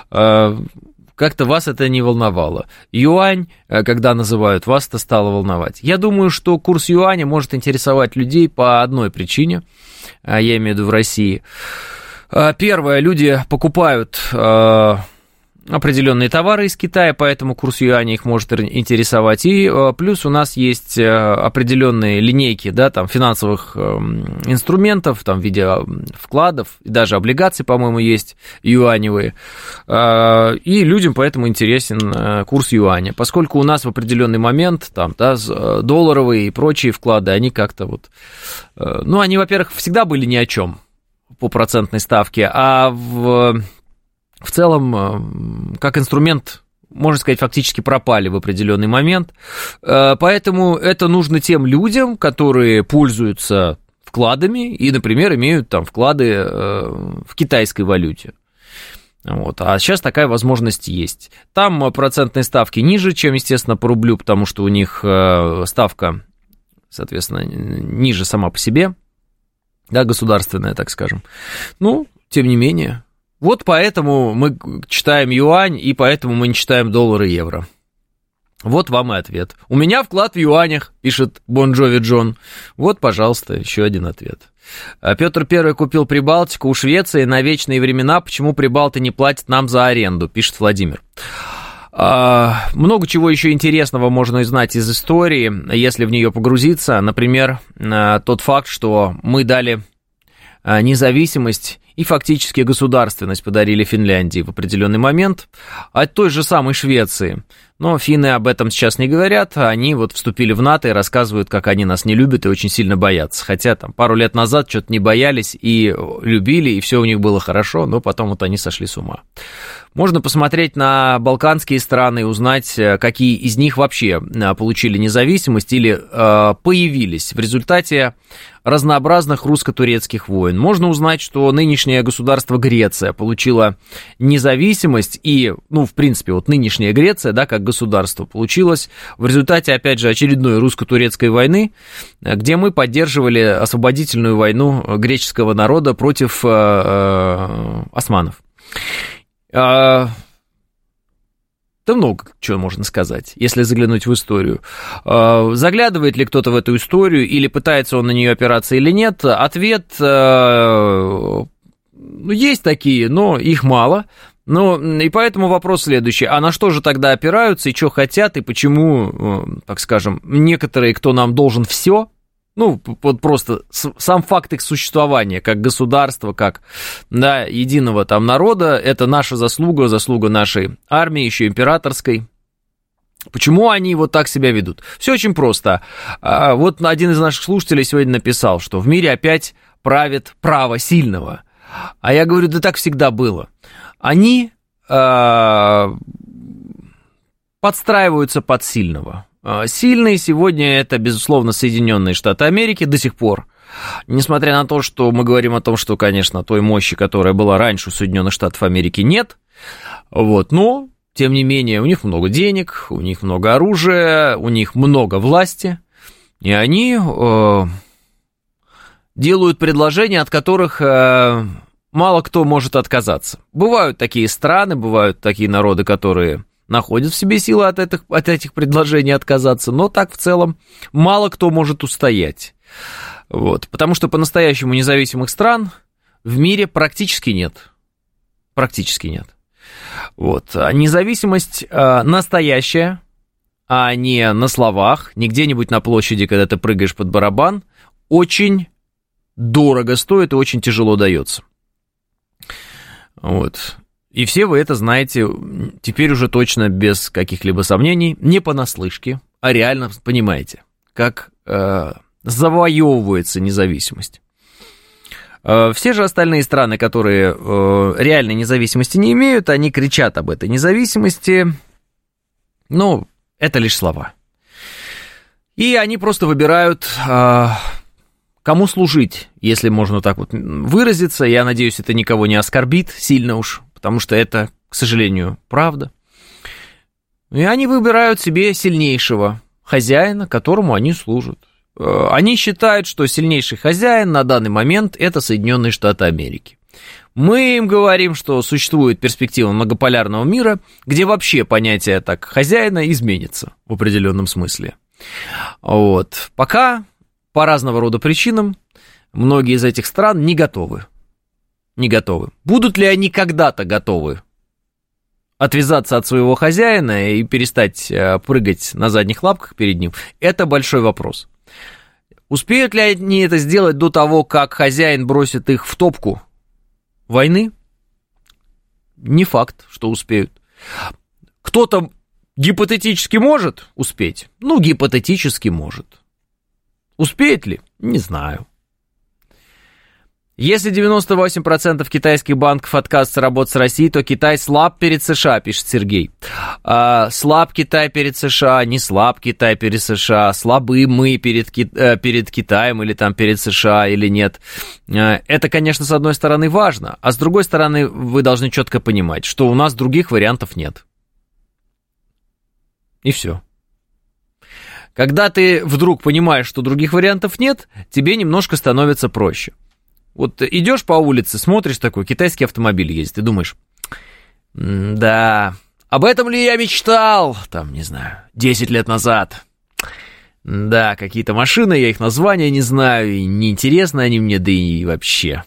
Как-то вас это не волновало. Юань, когда называют, вас это стало волновать. Я думаю, что курс юаня может интересовать людей по одной причине, я имею в виду в России. Первое, люди покупают определенные товары из Китая, поэтому курс юаня их может интересовать. И плюс у нас есть определенные линейки, да, там, финансовых инструментов, там, в виде вкладов, и даже облигаций, по-моему, есть юаневые. И людям поэтому интересен курс юаня, поскольку у нас в определенный момент там, да, долларовые и прочие вклады, они как-то вот... Ну, они, во-первых, всегда были ни о чем по процентной ставке, а в целом, как инструмент, можно сказать, фактически пропали в определенный момент. Поэтому это нужно тем людям, которые пользуются вкладами и, например, имеют там вклады в китайской валюте. Вот. А сейчас такая возможность есть. Там процентные ставки ниже, чем, естественно, по рублю, потому что у них ставка, соответственно, ниже сама по себе, да, государственная, так скажем. Ну, тем не менее... Вот поэтому мы читаем юань, и поэтому мы не читаем доллары и евро. Вот вам и ответ. У меня вклад в юанях, пишет Бон Джови Джон. Вот, пожалуйста, еще один ответ. Петр I купил Прибалтику у Швеции на вечные времена. Почему прибалты не платят нам за аренду, пишет Владимир. Много чего еще интересного можно узнать из истории, если в нее погрузиться. Например, тот факт, что мы дали независимость и фактически государственность подарили Финляндии в определенный момент, от той же самой Швеции. Но финны об этом сейчас не говорят, они вот вступили в НАТО и рассказывают, как они нас не любят и очень сильно боятся. Хотя там пару лет назад что-то не боялись и любили, и все у них было хорошо, но потом вот они сошли с ума. Можно посмотреть на балканские страны и узнать, какие из них вообще получили независимость или появились в результате разнообразных русско-турецких войн. Можно узнать, что нынешнее государство Греция получило независимость, и, ну, в принципе, вот нынешняя Греция, да, как государство, получилось в результате, опять же, очередной русско-турецкой войны, где мы поддерживали освободительную войну греческого народа против османов. Да много чего можно сказать, если заглянуть в историю. Заглядывает ли кто-то в эту историю, или пытается он на нее опираться или нет? Ответ есть такие, но их мало. И поэтому вопрос следующий. А на что же тогда опираются, и что хотят, и почему, так скажем, некоторые, кто нам должен все, ну, вот просто сам факт их существования, как государства, как, да, единого там народа, это наша заслуга, заслуга нашей армии, еще императорской. Почему они вот так себя ведут? Все очень просто. Вот один из наших слушателей сегодня написал, что в мире опять правит право сильного. А я говорю, да так всегда было. Они подстраиваются под сильного. Сильные сегодня это, безусловно, Соединенные Штаты Америки до сих пор. Несмотря на то, что мы говорим о том, что, конечно, той мощи, которая была раньше у Соединенных Штатов Америки, нет. Вот, но, тем не менее, у них много денег, у них много оружия, у них много власти. И они делают предложения, от которых мало кто может отказаться. Бывают такие страны, бывают такие народы, которые находят в себе силы от этих предложений отказаться, но так в целом мало кто может устоять. Вот, потому что по-настоящему независимых стран в мире практически нет. Практически нет. Вот. Независимость настоящая, а не на словах, не где-нибудь на площади, когда ты прыгаешь под барабан, очень дорого стоит и очень тяжело дается. Вот. И все вы это знаете теперь уже точно без каких-либо сомнений, не понаслышке, а реально понимаете, как завоевывается независимость. Все же остальные страны, которые реальной независимости не имеют, они кричат об этой независимости, но это лишь слова. И они просто выбирают, кому служить, если можно так вот выразиться. Я надеюсь, это никого не оскорбит сильно уж, потому что это, к сожалению, правда. И они выбирают себе сильнейшего хозяина, которому они служат. они считают, что сильнейший хозяин на данный момент – это Соединенные Штаты Америки. Мы им говорим, что существует перспектива многополярного мира, где вообще понятие так хозяина изменится в определенном смысле. Вот. Пока по разного рода причинам многие из этих стран не готовы. Не готовы. Будут ли они когда-то готовы отвязаться от своего хозяина и перестать прыгать на задних лапках перед ним? Это большой вопрос. Успеют ли они это сделать до того, как хозяин бросит их в топку войны? Не факт, что успеют. Кто-то гипотетически может успеть? Ну, гипотетически может. Успеет ли? Не знаю. Если 98% китайских банков откажутся работать с Россией, то Китай слаб перед США, пишет Сергей. Слаб Китай перед США, не слаб Китай перед США, слабы мы перед Китаем или там перед США или нет. Это, конечно, с одной стороны важно, а с другой стороны вы должны четко понимать, что у нас других вариантов нет. И все. Когда ты вдруг понимаешь, что других вариантов нет, тебе немножко становится проще. Вот идешь по улице, смотришь такой, китайский автомобиль ездит, и думаешь, да, об этом ли я мечтал, там, не знаю, 10 лет назад. Да, какие-то машины, я их названия не знаю, и неинтересны они мне, да и вообще.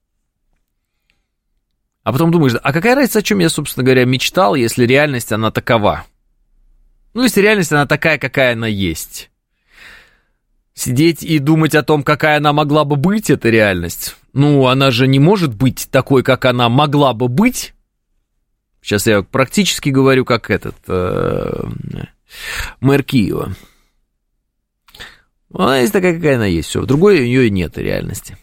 А потом думаешь, а какая разница, о чем я, собственно говоря, мечтал, если реальность, она такова? Ну, если реальность, она такая, какая она есть. Сидеть и думать о том, какая она могла бы быть, это реальность. Ну, она же не может быть такой, как она могла бы быть. Сейчас я практически говорю, как этот мэр Киева. Она есть такая, какая она есть. Все, в другой у нее нет реальности.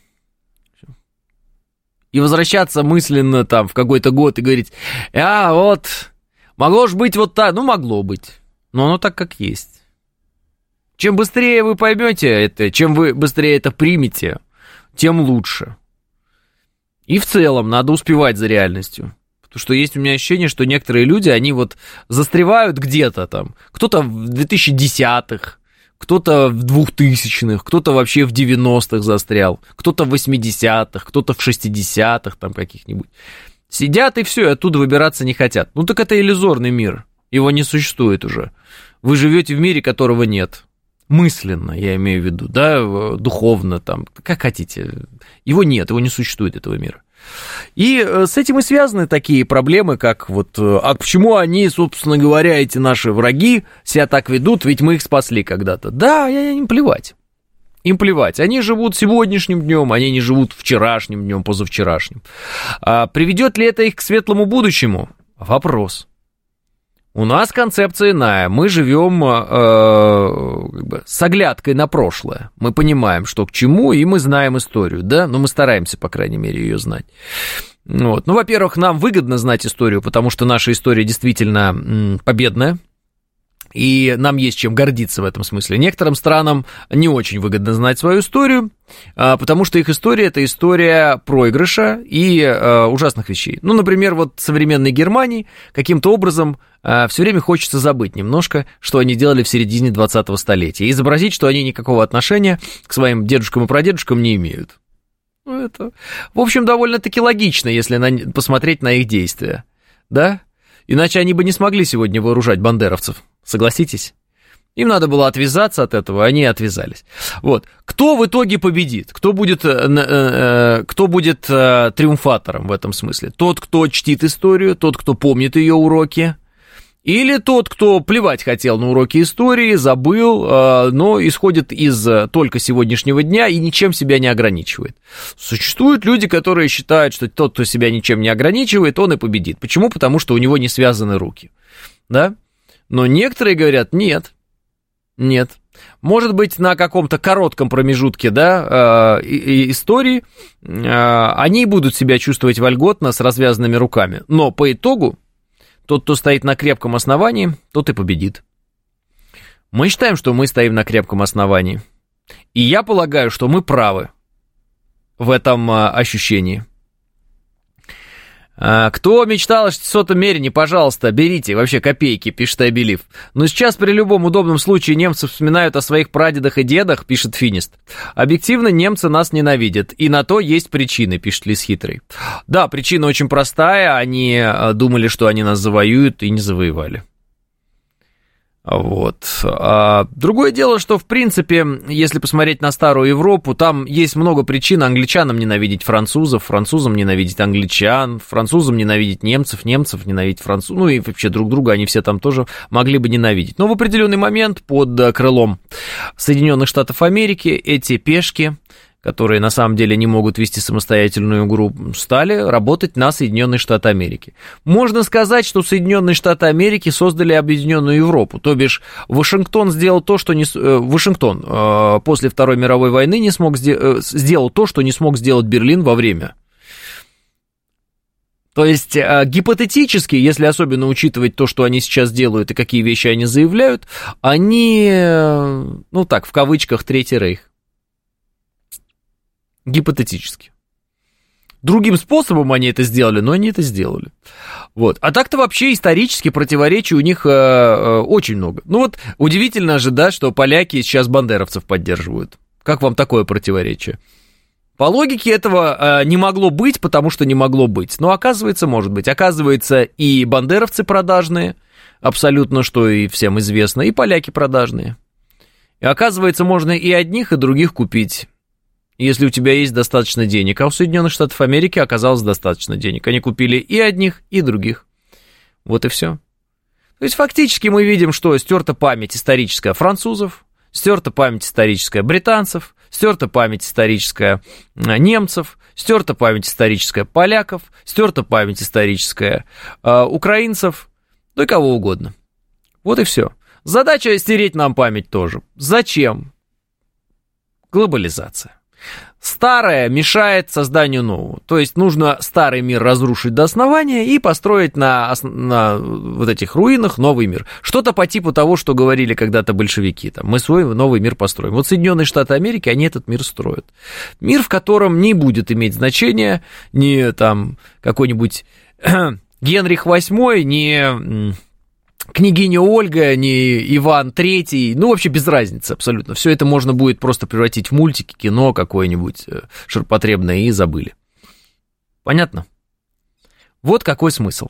И возвращаться мысленно там в какой-то год и говорить, вот, могло же быть вот так. Ну, могло быть. Но оно так, как есть. Чем быстрее вы поймете это, чем вы быстрее это примете, тем лучше. И в целом надо успевать за реальностью. Потому что есть у меня ощущение, что некоторые люди, они вот застревают где-то там. Кто-то в 2010-х, кто-то в 2000-х, кто-то вообще в 90-х застрял, кто-то в 80-х, кто-то в 60-х там каких-нибудь. Сидят и все, и оттуда выбираться не хотят. Ну так это иллюзорный мир, его не существует уже. Вы живете в мире, которого нет. Мысленно, я имею в виду, да, духовно, там, как хотите. Его нет, его не существует, этого мира. И с этим и связаны такие проблемы, как вот, а почему они, собственно говоря, эти наши враги себя так ведут, ведь мы их спасли когда-то. Да, им плевать. Им плевать. Они живут сегодняшним днем, они не живут вчерашним днем, позавчерашним. А приведет ли это их к светлому будущему? Вопрос. У нас концепция иная. Мы живем как бы с оглядкой на прошлое. Мы понимаем, что к чему, и мы знаем историю, да? Но мы стараемся, по крайней мере, ее знать. Вот. Ну, во-первых, нам выгодно знать историю, потому что наша история действительно победная. И нам есть чем гордиться в этом смысле. Некоторым странам не очень выгодно знать свою историю, потому что их история – это история проигрыша и ужасных вещей. Ну, например, вот в современной Германии каким-то образом все время хочется забыть немножко, что они делали в середине 20-го столетия, и изобразить, что они никакого отношения к своим дедушкам и прадедушкам не имеют. Ну, это, в общем, довольно-таки логично, если посмотреть на их действия, да? Иначе они бы не смогли сегодня вооружать бандеровцев. Согласитесь? Им надо было отвязаться от этого, они отвязались. Вот. Кто в итоге победит? Кто будет триумфатором в этом смысле? Тот, кто чтит историю, тот, кто помнит ее уроки, или тот, кто плевать хотел на уроки истории, забыл, но исходит из только сегодняшнего дня и ничем себя не ограничивает. Существуют люди, которые считают, что тот, кто себя ничем не ограничивает, он и победит. Почему? Потому что у него не связаны руки. Да? Но некоторые говорят, нет. Может быть, на каком-то коротком промежутке, да, истории они будут себя чувствовать вольготно с развязанными руками. Но по итогу тот, кто стоит на крепком основании, тот и победит. Мы считаем, что мы стоим на крепком основании. И я полагаю, что мы правы в этом ощущении. Кто мечтал о 600-м Мерине, пожалуйста, берите, вообще копейки, пишет Айбелив. Но сейчас при любом удобном случае немцы вспоминают о своих прадедах и дедах, пишет Финист. Объективно немцы нас ненавидят, и на то есть причины, пишет Лис Хитрый. Да, причина очень простая, они думали, что они нас завоюют, и не завоевали. Вот. Другое дело, что, в принципе, если посмотреть на старую Европу, там есть много причин англичанам ненавидеть французов, французам ненавидеть англичан, французам ненавидеть немцев, немцев ненавидеть французов, ну и вообще друг друга они все там тоже могли бы ненавидеть. Но в определенный момент под крылом Соединенных Штатов Америки эти пешки, которые на самом деле не могут вести самостоятельную игру, стали работать на Соединенные Штаты Америки. Можно сказать, что Соединенные Штаты Америки создали Объединенную Европу, то бишь Вашингтон сделал то, что Вашингтон после Второй мировой войны не смог сделал то, что не смог сделать Берлин во время. То есть гипотетически, если особенно учитывать то, что они сейчас делают и какие вещи они заявляют, они, ну так, в кавычках, Третий Рейх. Гипотетически. Другим способом они это сделали, но они это сделали. Вот. А так-то вообще исторически противоречий у них очень много. Ну вот удивительно же, да, что поляки сейчас бандеровцев поддерживают. Как вам такое противоречие? По логике этого не могло быть, потому что не могло быть. Но оказывается, может быть. Оказывается, и бандеровцы продажные, абсолютно, что и всем известно, и поляки продажные. И оказывается, можно и одних, и других купить. Если у тебя есть достаточно денег, а у Соединенных Штатов Америки оказалось достаточно денег. Они купили и одних, и других. Вот и все. То есть фактически мы видим, что стерта память историческая французов, стерта память историческая британцев, стерта память историческая немцев, стерта память историческая поляков, стерта память историческая украинцев, ну и кого угодно. Вот и все. Задача стереть нам память тоже. Зачем? Глобализация. Старое мешает созданию нового. То есть нужно старый мир разрушить до основания и построить на вот этих руинах новый мир. Что-то по типу того, что говорили когда-то большевики. Там, мы свой новый мир построим. Вот Соединенные Штаты Америки, они этот мир строят. Мир, в котором не будет иметь значения ни там какой-нибудь Генрих VIII, ни княгиня Ольга, не Иван III, ну, вообще без разницы абсолютно. Все это можно будет просто превратить в мультики, кино какое-нибудь ширпотребное, и забыли. Понятно? Вот какой смысл.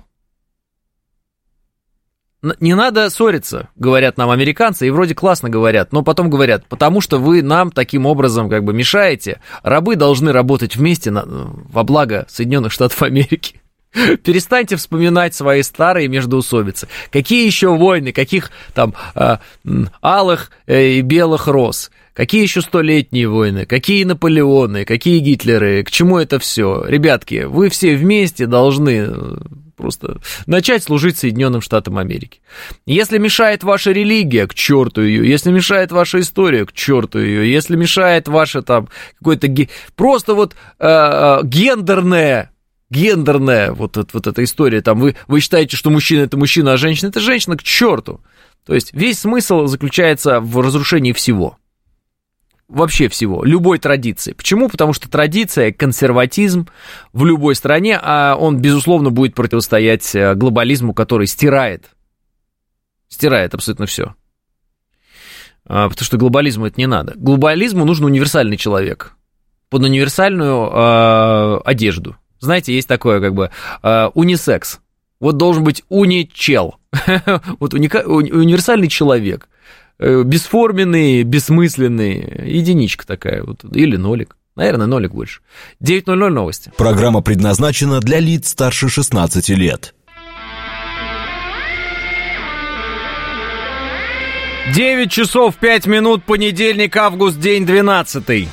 Не надо ссориться, говорят нам американцы, и вроде классно говорят, но потом говорят, потому что вы нам таким образом как бы мешаете, рабы должны работать вместе во благо Соединенных Штатов Америки. Перестаньте вспоминать свои старые междоусобицы. Какие еще войны, каких там алых и белых роз, какие еще столетние войны, какие Наполеоны, какие Гитлеры, к чему это все? Ребятки, вы все вместе должны просто начать служить Соединенным Штатам Америки. Если мешает ваша религия, к черту ее. Если мешает ваша история, к черту ее. Если мешает ваше там какое-то просто вот гендерная вот эта история, там вы считаете, что мужчина это мужчина, а женщина это женщина, к черту. То есть весь смысл заключается в разрушении всего. Вообще всего, любой традиции. Почему? Потому что традиция, консерватизм в любой стране, а он, безусловно, будет противостоять глобализму, который стирает абсолютно все. Потому что глобализму это не надо. Глобализму нужен универсальный человек под универсальную одежду. Знаете, есть такое как бы унисекс. Вот должен быть уничел. Вот универсальный человек. Бесформенный, бессмысленный. Единичка такая. Вот, или нолик. Наверное, нолик больше. 9:00 новости. Программа предназначена для лиц старше 16 лет. 9 часов 5 минут, понедельник, август, день 12.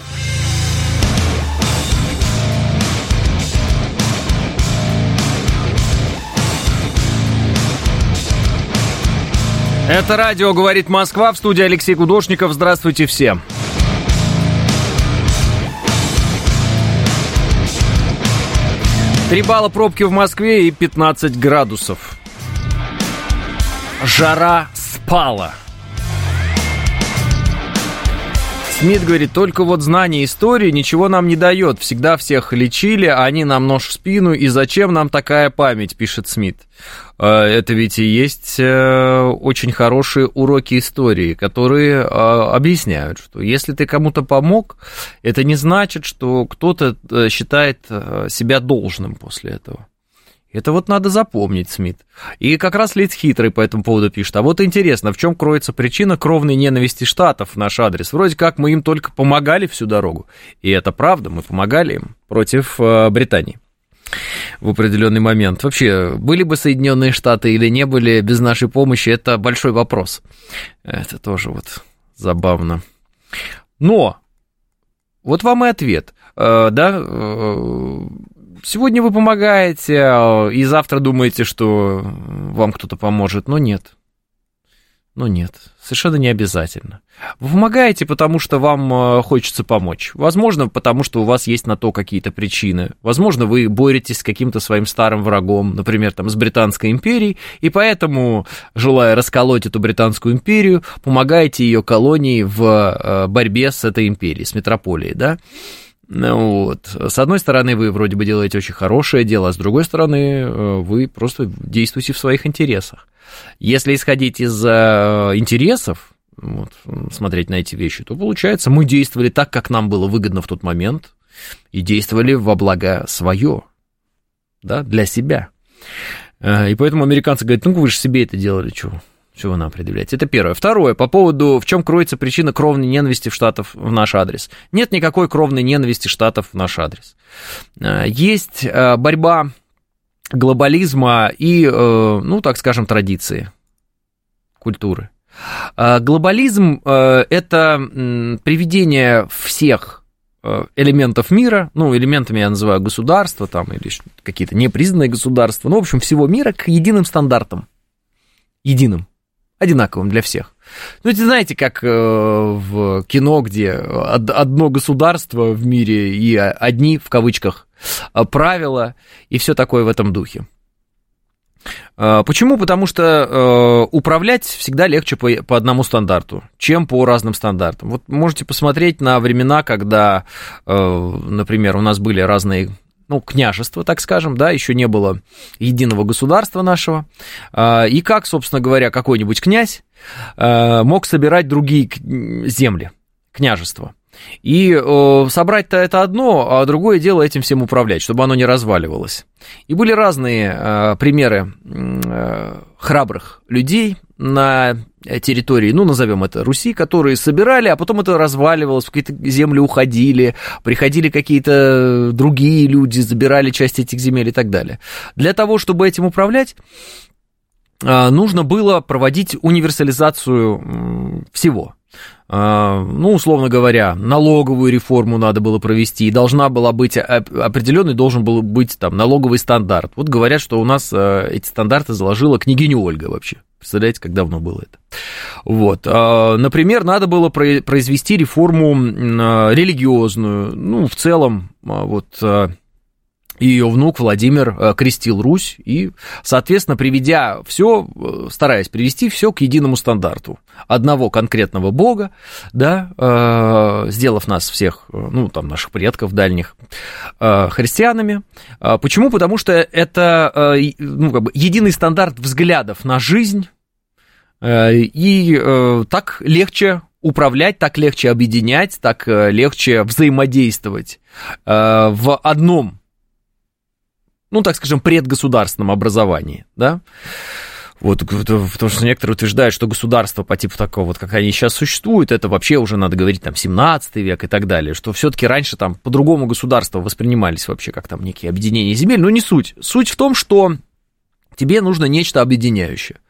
Это радио «Говорит Москва», в студии Алексей Гудошников. Здравствуйте всем. Три балла пробки в Москве и 15 градусов. Жара спала. Смит говорит, только вот знание истории ничего нам не дает. Всегда всех лечили, а они нам нож в спину. И зачем нам такая память, пишет Смит. Это ведь и есть очень хорошие уроки истории, которые объясняют, что если ты кому-то помог, это не значит, что кто-то считает себя должным после этого. Это вот надо запомнить, Смит. И как раз Лиц Хитрый по этому поводу пишет. А вот интересно, в чем кроется причина кровной ненависти Штатов в наш адрес? Вроде как мы им только помогали всю дорогу. И это правда, мы помогали им против Британии в определенный момент. Вообще, были бы Соединенные Штаты или не были без нашей помощи, это большой вопрос. Это тоже вот забавно. Но, вот вам и ответ, да, сегодня вы помогаете, и завтра думаете, что вам кто-то поможет, но нет. Но нет, совершенно не обязательно. Вы помогаете, потому что вам хочется помочь. Возможно, потому что у вас есть на то какие-то причины. Возможно, вы боретесь с каким-то своим старым врагом, например, там, с Британской империей, и поэтому, желая расколоть эту Британскую империю, помогаете ее колонии в борьбе с этой империей, с метрополией, да? Вот. С одной стороны, вы вроде бы делаете очень хорошее дело, а с другой стороны, вы просто действуете в своих интересах. Если исходить из интересов, вот, смотреть на эти вещи, то получается, мы действовали так, как нам было выгодно в тот момент, и действовали во благо свое, да, для себя. И поэтому американцы говорят, ну вы же себе это делали, чего вы нам предъявляете? Это первое. Второе, по поводу, в чем кроется причина кровной ненависти Штатов в наш адрес. Нет никакой кровной ненависти Штатов в наш адрес. Есть борьба глобализма и, ну, так скажем, традиции, культуры. Глобализм – это приведение всех элементов мира, ну, элементами я называю государства, там, или какие-то непризнанные государства, ну, в общем, всего мира к единым стандартам. Единым. Одинаковым для всех. Ну, это знаете, как в кино, где одно государство в мире и одни, в кавычках, правила, и все такое в этом духе. Почему? Потому что управлять всегда легче по одному стандарту, чем по разным стандартам. Вот можете посмотреть на времена, когда, например, у нас были разные, ну, княжества, так скажем, да, еще не было единого государства нашего, и как, собственно говоря, какой-нибудь князь мог собирать другие земли, княжества. И собрать-то это одно, а другое дело этим всем управлять, чтобы оно не разваливалось. И были разные примеры храбрых людей на территории, ну, назовем это Руси, которые собирали, а потом это разваливалось, в какие-то земли уходили, приходили какие-то другие люди, забирали часть этих земель и так далее. Для того, чтобы этим управлять, нужно было проводить универсализацию всего. Ну, условно говоря, налоговую реформу надо было провести, и должна была быть определенный, должен был быть там налоговый стандарт. Вот говорят, что у нас эти стандарты заложила княгиня Ольга вообще. Представляете, как давно было это? Вот. Например, надо было произвести реформу религиозную. Ну, в целом, вот... Ее внук Владимир крестил Русь и, соответственно, приведя все, стараясь привести все к единому стандарту одного конкретного Бога, да, сделав нас всех, ну, там, наших предков дальних христианами. Почему? Потому что это, ну, как бы единый стандарт взглядов на жизнь, и так легче управлять, так легче объединять, так легче взаимодействовать в одном, ну, так скажем, предгосударственном образовании, да, вот, потому что некоторые утверждают, что государство по типу такого, вот как они сейчас существуют, это вообще уже надо говорить, там, 17 век и так далее, что все-таки раньше там по-другому государства воспринимались вообще, как там некие объединения земель, но не суть. Суть в том, что тебе нужно нечто объединяющее.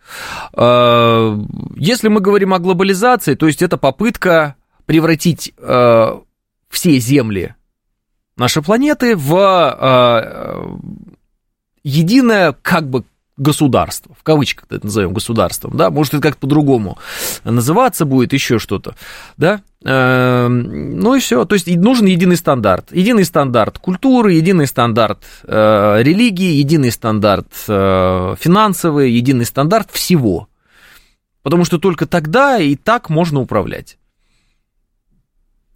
Если мы говорим о глобализации, то есть это попытка превратить все земли нашей планеты в единое, как бы, государство, в кавычках это назовем государством, да, может, это как-то по-другому называться будет, еще что-то, да, ну и все, то есть нужен единый стандарт культуры, единый стандарт религии, единый стандарт финансовый, единый стандарт всего, потому что только тогда и так можно управлять.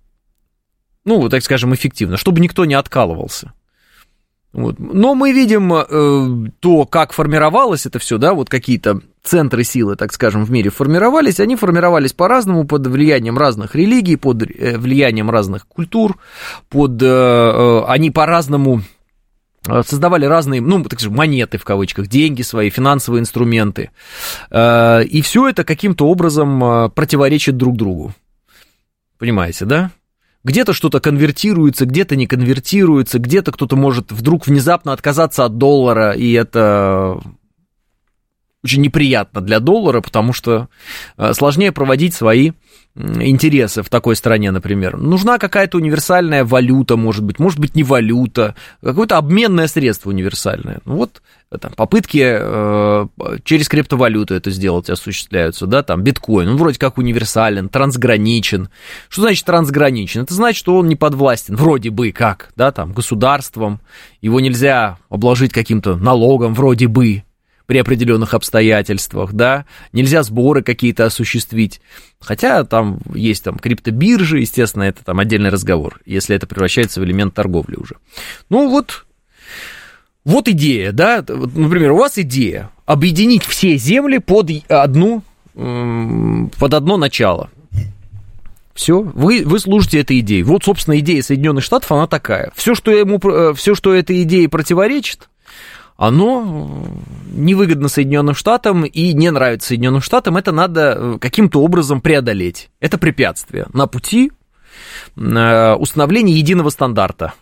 ну, так скажем, эффективно, чтобы никто не откалывался. Вот. Но мы видим то, как формировалось это все, да, вот какие-то центры силы, так скажем, в мире формировались, они формировались по-разному, под влиянием разных религий, под влиянием разных культур, они по-разному создавали разные, ну, так скажем, монеты, в кавычках, деньги свои, финансовые инструменты, и все это каким-то образом противоречит друг другу, понимаете, да? Где-то что-то конвертируется, где-то не конвертируется, где-то кто-то может вдруг внезапно отказаться от доллара, и это очень неприятно для доллара, потому что сложнее проводить свои интересы в такой стране, например. Нужна какая-то универсальная валюта, может быть не валюта, какое-то обменное средство универсальное. Ну вот там, попытки через криптовалюту это сделать осуществляются, да, там биткоин, он вроде как универсален, трансграничен. Что значит трансграничен? Это значит, что он не подвластен, вроде бы как, да, там, государством, его нельзя обложить каким-то налогом, вроде бы, при определенных обстоятельствах, да, нельзя сборы какие-то осуществить, хотя там есть там криптобиржи, естественно, это там отдельный разговор, если это превращается в элемент торговли уже. Ну вот идея, да, например, у вас идея объединить все земли под одно начало. Все, вы служите этой идее. Вот, собственно, идея Соединенных Штатов, она такая. Все, что этой идее противоречит, оно невыгодно Соединенным Штатам и не нравится Соединенным Штатам, это надо каким-то образом преодолеть. Это препятствие на пути установления единого стандарта.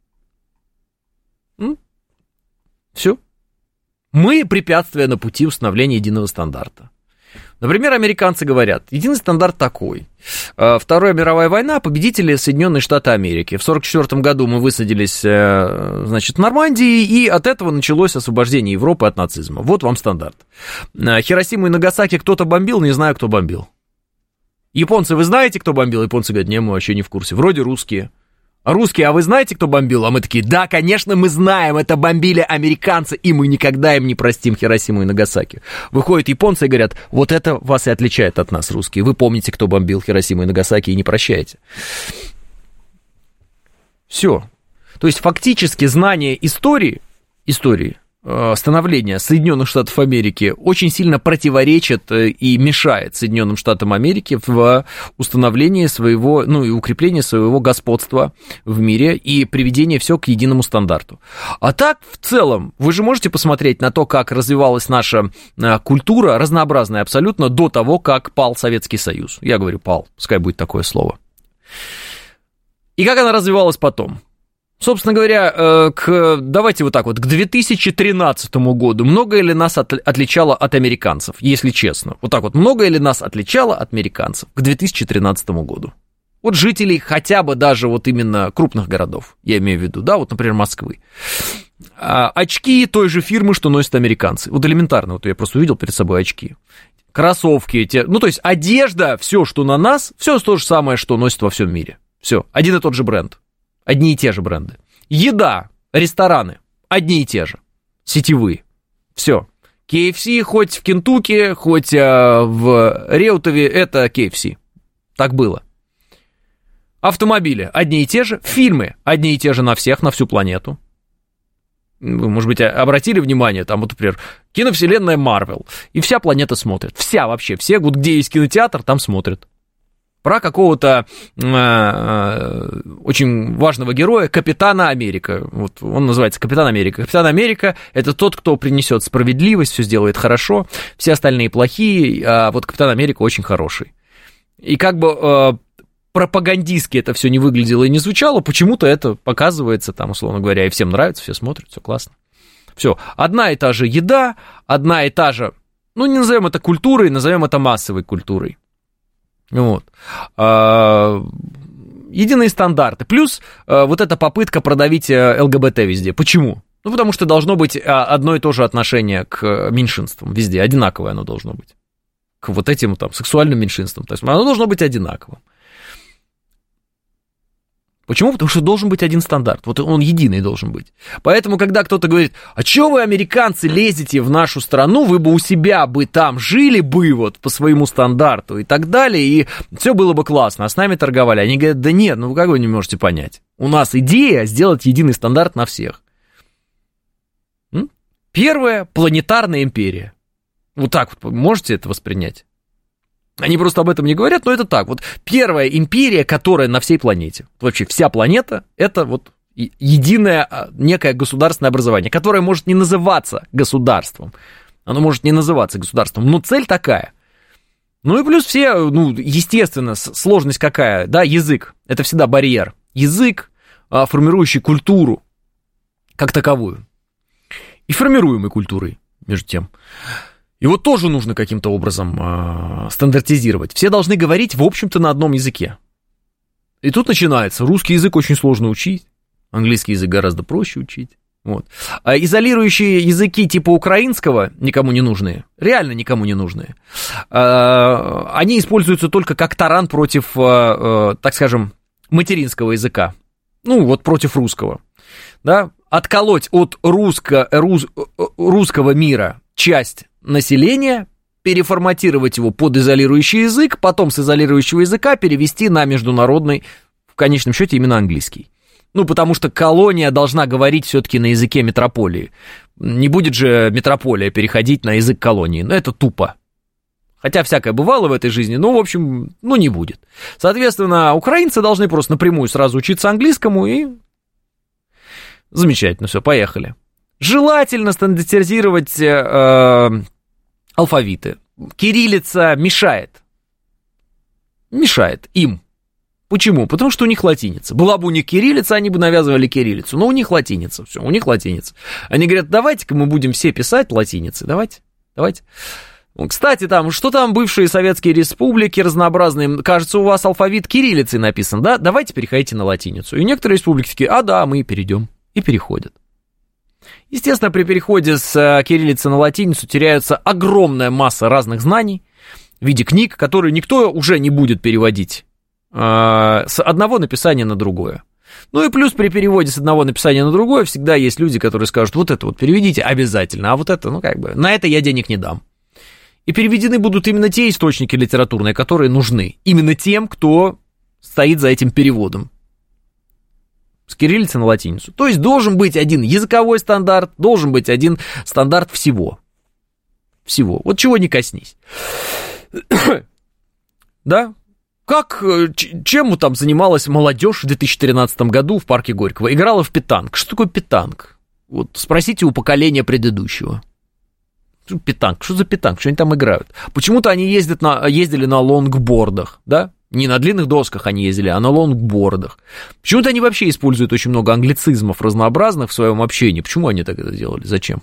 Все. Мы препятствие на пути установления единого стандарта. Например, американцы говорят, единый стандарт такой. Вторая мировая война, победители Соединенные Штаты Америки. В 1944 году мы высадились, значит, в Нормандии, и от этого началось освобождение Европы от нацизма. Вот вам стандарт. Хиросиму и Нагасаки кто-то бомбил, не знаю, кто бомбил. Японцы, вы знаете, кто бомбил? Японцы говорят, не, мы вообще не в курсе. Вроде русские. Русские, а вы знаете, кто бомбил? А мы такие, да, конечно, мы знаем, это бомбили американцы, и мы никогда им не простим Хиросиму и Нагасаки. Выходят японцы и говорят, вот это вас и отличает от нас, русские. Вы помните, кто бомбил Хиросиму и Нагасаки, и не прощаете. Все. То есть, фактически, знание истории становления Соединенных Штатов Америки очень сильно противоречит и мешает Соединенным Штатам Америки в установлении своего, ну и укреплении своего господства в мире и приведении все к единому стандарту. А так, в целом, вы же можете посмотреть на то, как развивалась наша культура, разнообразная абсолютно, до того, как пал Советский Союз. Я говорю пал, пускай будет такое слово. И как она развивалась потом. Собственно говоря, давайте вот так вот, к 2013 году многое ли нас отличало от американцев, если честно? Вот так вот, многое ли нас отличало от американцев к 2013 году? Вот жителей хотя бы даже вот именно крупных городов, я имею в виду, да, вот, например, Москвы. Очки той же фирмы, что носят американцы. Вот элементарно, вот я просто увидел перед собой очки. Кроссовки, ну то есть одежда, все, что на нас, все то же самое, что носят во всем мире. Все, один и тот же бренд. Одни и те же бренды. Еда, рестораны, одни и те же. Сетевые. Все. KFC, хоть в Кентукки, хоть в Реутове, это KFC. Так было. Автомобили, одни и те же. Фильмы, одни и те же на всех, на всю планету. Вы, может быть, обратили внимание, там, вот, например, киновселенная Марвел. И вся планета смотрит. Вся вообще, все, вот где есть кинотеатр, там смотрят. Про какого-то очень важного героя, Капитана Америка. Вот он называется Капитан Америка. Капитан Америка — это тот, кто принесет справедливость, все сделает хорошо, все остальные плохие, а вот Капитан Америка очень хороший. И как бы пропагандистски это все не выглядело и не звучало, почему-то это показывается, там, условно говоря, и всем нравится, все смотрят, все классно. Все, одна и та же еда, одна и та же, ну, не назовем это культурой, назовем это массовой культурой. Вот. Единые стандарты. Плюс вот эта попытка продавить ЛГБТ везде. Почему? Ну, потому что должно быть одно и то же отношение к меньшинствам везде. Одинаковое оно должно быть. К вот этим там сексуальным меньшинствам. То есть оно должно быть одинаковым. Почему? Потому что должен быть один стандарт, вот он единый должен быть. Поэтому, когда кто-то говорит, а чё вы, американцы, лезете в нашу страну, вы бы у себя бы там жили бы вот по своему стандарту и так далее, и все было бы классно, а с нами торговали. Они говорят, да нет, ну как вы не можете понять? У нас идея сделать единый стандарт на всех. Первая планетарная империя. Вот так вот можете это воспринять? Они просто об этом не говорят, но это так. Вот первая империя, которая на всей планете. Вообще вся планета — это вот единое некое государственное образование, которое может не называться государством. Оно может не называться государством, но цель такая. Ну и плюс все, ну, естественно, сложность какая, да, язык. Это всегда барьер. Язык, формирующий культуру как таковую. И формируемой культурой, между тем. Его тоже нужно каким-то образом стандартизировать. Все должны говорить, в общем-то, на одном языке. И тут начинается. Русский язык очень сложно учить, английский язык гораздо проще учить. Вот. А изолирующие языки типа украинского, никому не нужные, реально никому не нужные, они используются только как таран против, так скажем, материнского языка. Ну, вот против русского. Да? Отколоть от русского мира часть населения, переформатировать его под изолирующий язык, потом с изолирующего языка перевести на международный, в конечном счете, именно английский. Ну, потому что колония должна говорить все-таки на языке метрополии. Не будет же метрополия переходить на язык колонии. Ну, это тупо. Хотя всякое бывало в этой жизни, но, в общем, ну, не будет. Соответственно, украинцы должны просто напрямую сразу учиться английскому и... Замечательно, все, поехали. Желательно стандартизировать алфавиты. Кириллица мешает. Мешает им. Почему? Потому что у них латиница. Была бы у них кириллица, они бы навязывали кириллицу. Но у них латиница, все, у них латиница. Они говорят, давайте-ка мы будем все писать латиницей. Давайте. Кстати, что там бывшие советские республики разнообразные, кажется, у вас алфавит кириллицей написан, да? Давайте переходите на латиницу. И некоторые республики такие, да, мы и перейдем. И переходят. Естественно, при переходе с кириллицы на латиницу теряется огромная масса разных знаний в виде книг, которые никто уже не будет переводить с одного написания на другое. Ну и плюс при переводе с одного написания на другое всегда есть люди, которые скажут, вот это вот переведите обязательно, а вот это, на это я денег не дам. И переведены будут именно те источники литературные, которые нужны именно тем, кто стоит за этим переводом. С кириллицы на латиницу. То есть должен быть один языковой стандарт, должен быть один стандарт всего. Всего. Вот чего не коснись. Да? Чем там занималась молодежь в 2013 году в парке Горького? Играла в питанг. Что такое питанг? Вот спросите у поколения предыдущего. Питанг. Что за питанг? Что они там играют? Почему-то они ездили на лонгбордах, да? Не на длинных досках они ездили, а на лонгбордах. Почему-то они вообще используют очень много англицизмов разнообразных в своем общении. Почему они так это делали?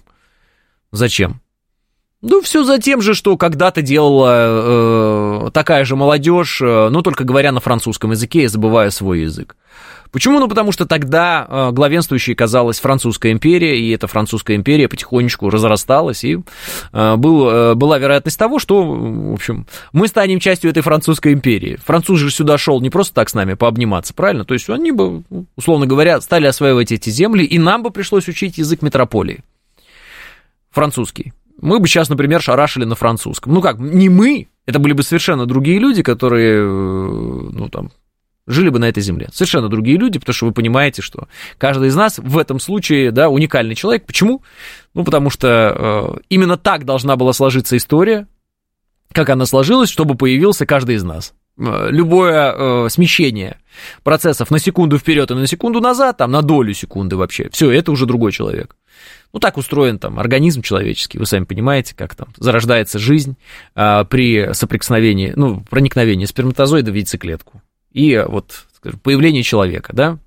Зачем? Ну, все за тем же, что когда-то делала такая же молодежь, но только говоря на французском языке и забывая свой язык. Почему? Ну, потому что тогда главенствующей казалась Французская империя, и эта Французская империя потихонечку разрасталась, и была вероятность того, что, в общем, мы станем частью этой Французской империи. Француз же сюда шел не просто так с нами пообниматься, правильно? То есть они бы, условно говоря, стали осваивать эти земли, и нам бы пришлось учить язык метрополии. Французский. Мы бы сейчас, например, шарашили на французском. Ну как, не мы, это были бы совершенно другие люди, которые, жили бы на этой земле. Совершенно другие люди, потому что вы понимаете, что каждый из нас в этом случае, да, уникальный человек. Почему? Ну, потому что именно так должна была сложиться история, как она сложилась, чтобы появился каждый из нас. Любое смещение процессов на секунду вперед и на секунду назад, там, на долю секунды вообще, все, это уже другой человек. Ну, так устроен там организм человеческий, вы сами понимаете, как там зарождается жизнь при соприкосновении, проникновении сперматозоида в яйцеклетку. И вот, скажем, появление человека, да,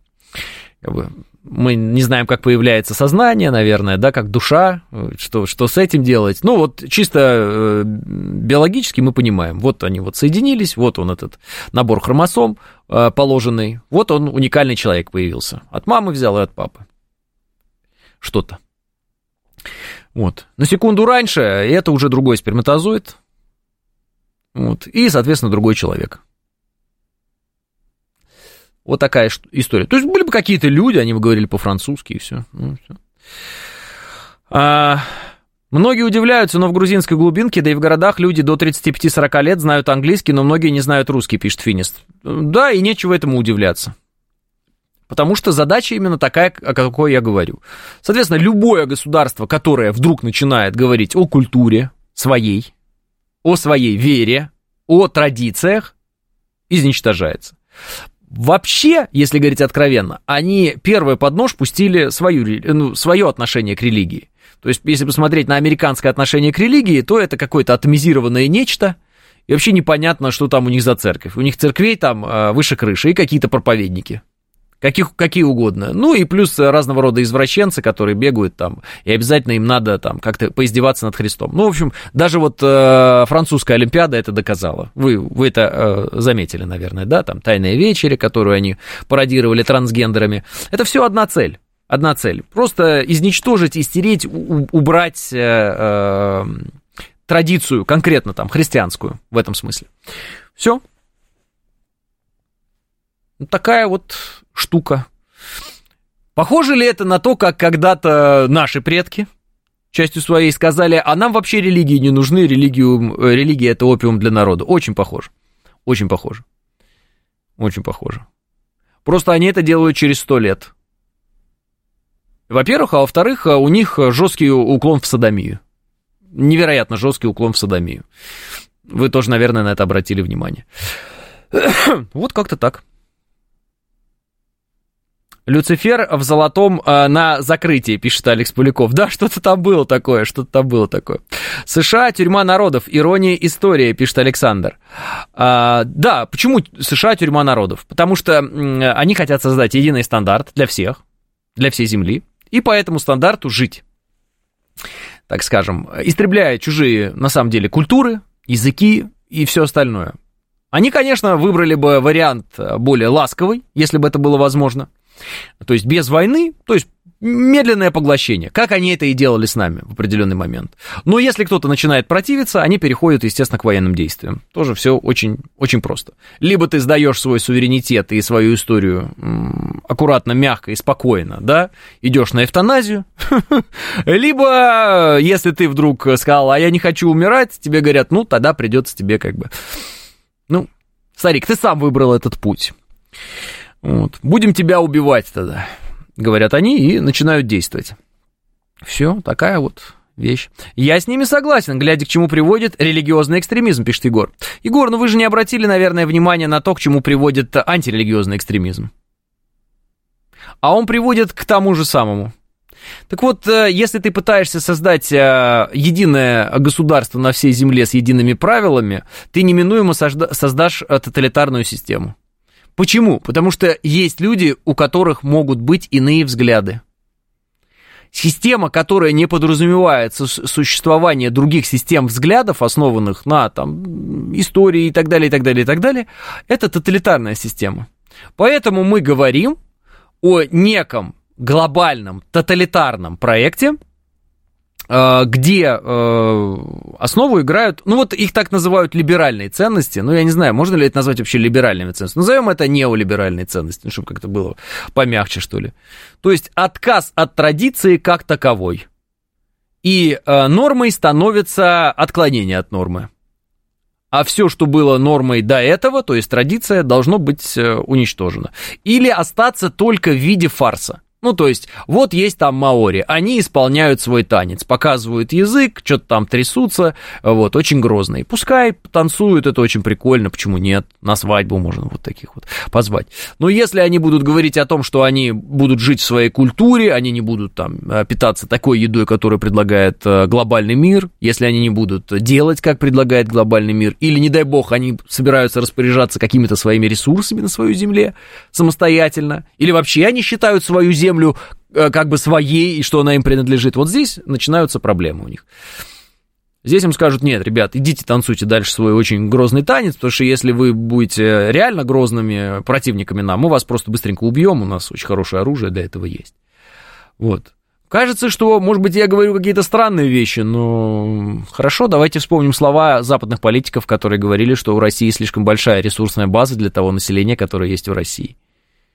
мы не знаем, как появляется сознание, наверное, да, как душа, что с этим делать. Ну, вот чисто биологически мы понимаем, вот они вот соединились, вот он этот набор хромосом положенный, вот он, уникальный человек появился. От мамы взял и от папы. Что-то. Вот. На секунду раньше это уже другой сперматозоид, вот, и, соответственно, другой человек. Вот такая история. То есть были бы какие-то люди, они бы говорили по-французски, и все. Ну, все. Многие удивляются, но в грузинской глубинке, да и в городах люди до 35-40 лет знают английский, но многие не знают русский, пишет Финист. Да, и нечего этому удивляться. Потому что задача именно такая, о какой я говорю. Соответственно, любое государство, которое вдруг начинает говорить о культуре своей, о своей вере, о традициях, изничтожается. Вообще, если говорить откровенно, они первое под нож пустили свое отношение к религии. То есть, если посмотреть на американское отношение к религии, то это какое-то атомизированное нечто, и вообще непонятно, что там у них за церковь. У них церквей там выше крыши и какие-то проповедники. Какие угодно. Ну и плюс разного рода извращенцы, которые бегают там, и обязательно им надо там как-то поиздеваться над Христом. Ну, в общем, даже вот французская Олимпиада это доказала. Вы это заметили, наверное, да? Там «Тайная вечеря», которую они пародировали трансгендерами. Это все одна цель. Одна цель. Просто изничтожить, истереть, убрать традицию, конкретно там, христианскую в этом смысле. Все. Такая вот штука. Похоже ли это на то, как когда-то наши предки частью своей сказали, а нам вообще религии не нужны, религия это опиум для народа? Очень похоже. Очень похоже. Очень похоже. Просто они это делают через 100 лет. Во-первых, а во-вторых, у них жесткий уклон в содомию. Невероятно жесткий уклон в содомию. Вы тоже, наверное, на это обратили внимание. Вот как-то так. Люцифер в золотом на закрытии, пишет Алекс Поляков. Да, что-то там было такое. США, тюрьма народов, ирония истории, пишет Александр. Да, почему США, тюрьма народов? Потому что они хотят создать единый стандарт для всех, для всей Земли, и по этому стандарту жить, так скажем, истребляя чужие, на самом деле, культуры, языки и все остальное. Они, конечно, выбрали бы вариант более ласковый, если бы это было возможно. То есть без войны, то есть медленное поглощение, как они это и делали с нами в определенный момент. Но если кто-то начинает противиться, они переходят, естественно, к военным действиям. Тоже все очень, очень просто. Либо ты сдаешь свой суверенитет и свою историю аккуратно, мягко и спокойно, да, идешь на эвтаназию, либо, если ты вдруг сказал, а я не хочу умирать, тебе говорят, ну, тогда придется тебе как бы, ну, старик, ты сам выбрал этот путь. Вот. Будем тебя убивать тогда, говорят они, и начинают действовать. Все, такая вот вещь. Я с ними согласен, глядя, к чему приводит религиозный экстремизм, пишет Егор. Егор, ну вы же не обратили, наверное, внимание на то, к чему приводит антирелигиозный экстремизм. А он приводит к тому же самому. Так вот, если ты пытаешься создать единое государство на всей земле с едиными правилами, ты неминуемо создашь тоталитарную систему. Почему? Потому что есть люди, у которых могут быть иные взгляды. Система, которая не подразумевает существование других систем взглядов, основанных на там, истории и так далее, и так далее, и так далее, это тоталитарная система. Поэтому мы говорим о неком глобальном тоталитарном проекте, где основу играют, ну вот их так называют либеральные ценности, ну я не знаю, можно ли это назвать вообще либеральными ценностями, назовем это неолиберальные ценности, ну, чтобы как-то было помягче, что ли. То есть отказ от традиции как таковой, и нормой становится отклонение от нормы. А все, что было нормой до этого, то есть традиция, должно быть уничтожено. Или остаться только в виде фарса. Ну, то есть, вот есть там маори, они исполняют свой танец, показывают язык, что-то там трясутся, вот, очень грозные. Пускай танцуют, это очень прикольно, почему нет, на свадьбу можно вот таких вот позвать. Но если они будут говорить о том, что они будут жить в своей культуре, они не будут там питаться такой едой, которую предлагает глобальный мир, если они не будут делать, как предлагает глобальный мир, или, не дай бог, они собираются распоряжаться какими-то своими ресурсами на своей земле самостоятельно, или вообще они считают свою землю как бы своей, и что она им принадлежит. Вот здесь начинаются проблемы у них. Здесь им скажут, нет, ребят, идите танцуйте дальше свой очень грозный танец, потому что если вы будете реально грозными противниками нам, мы вас просто быстренько убьем, у нас очень хорошее оружие для этого есть. Вот. Кажется, что, может быть, я говорю какие-то странные вещи, но хорошо, давайте вспомним слова западных политиков, которые говорили, что у России слишком большая ресурсная база для того населения, которое есть в России.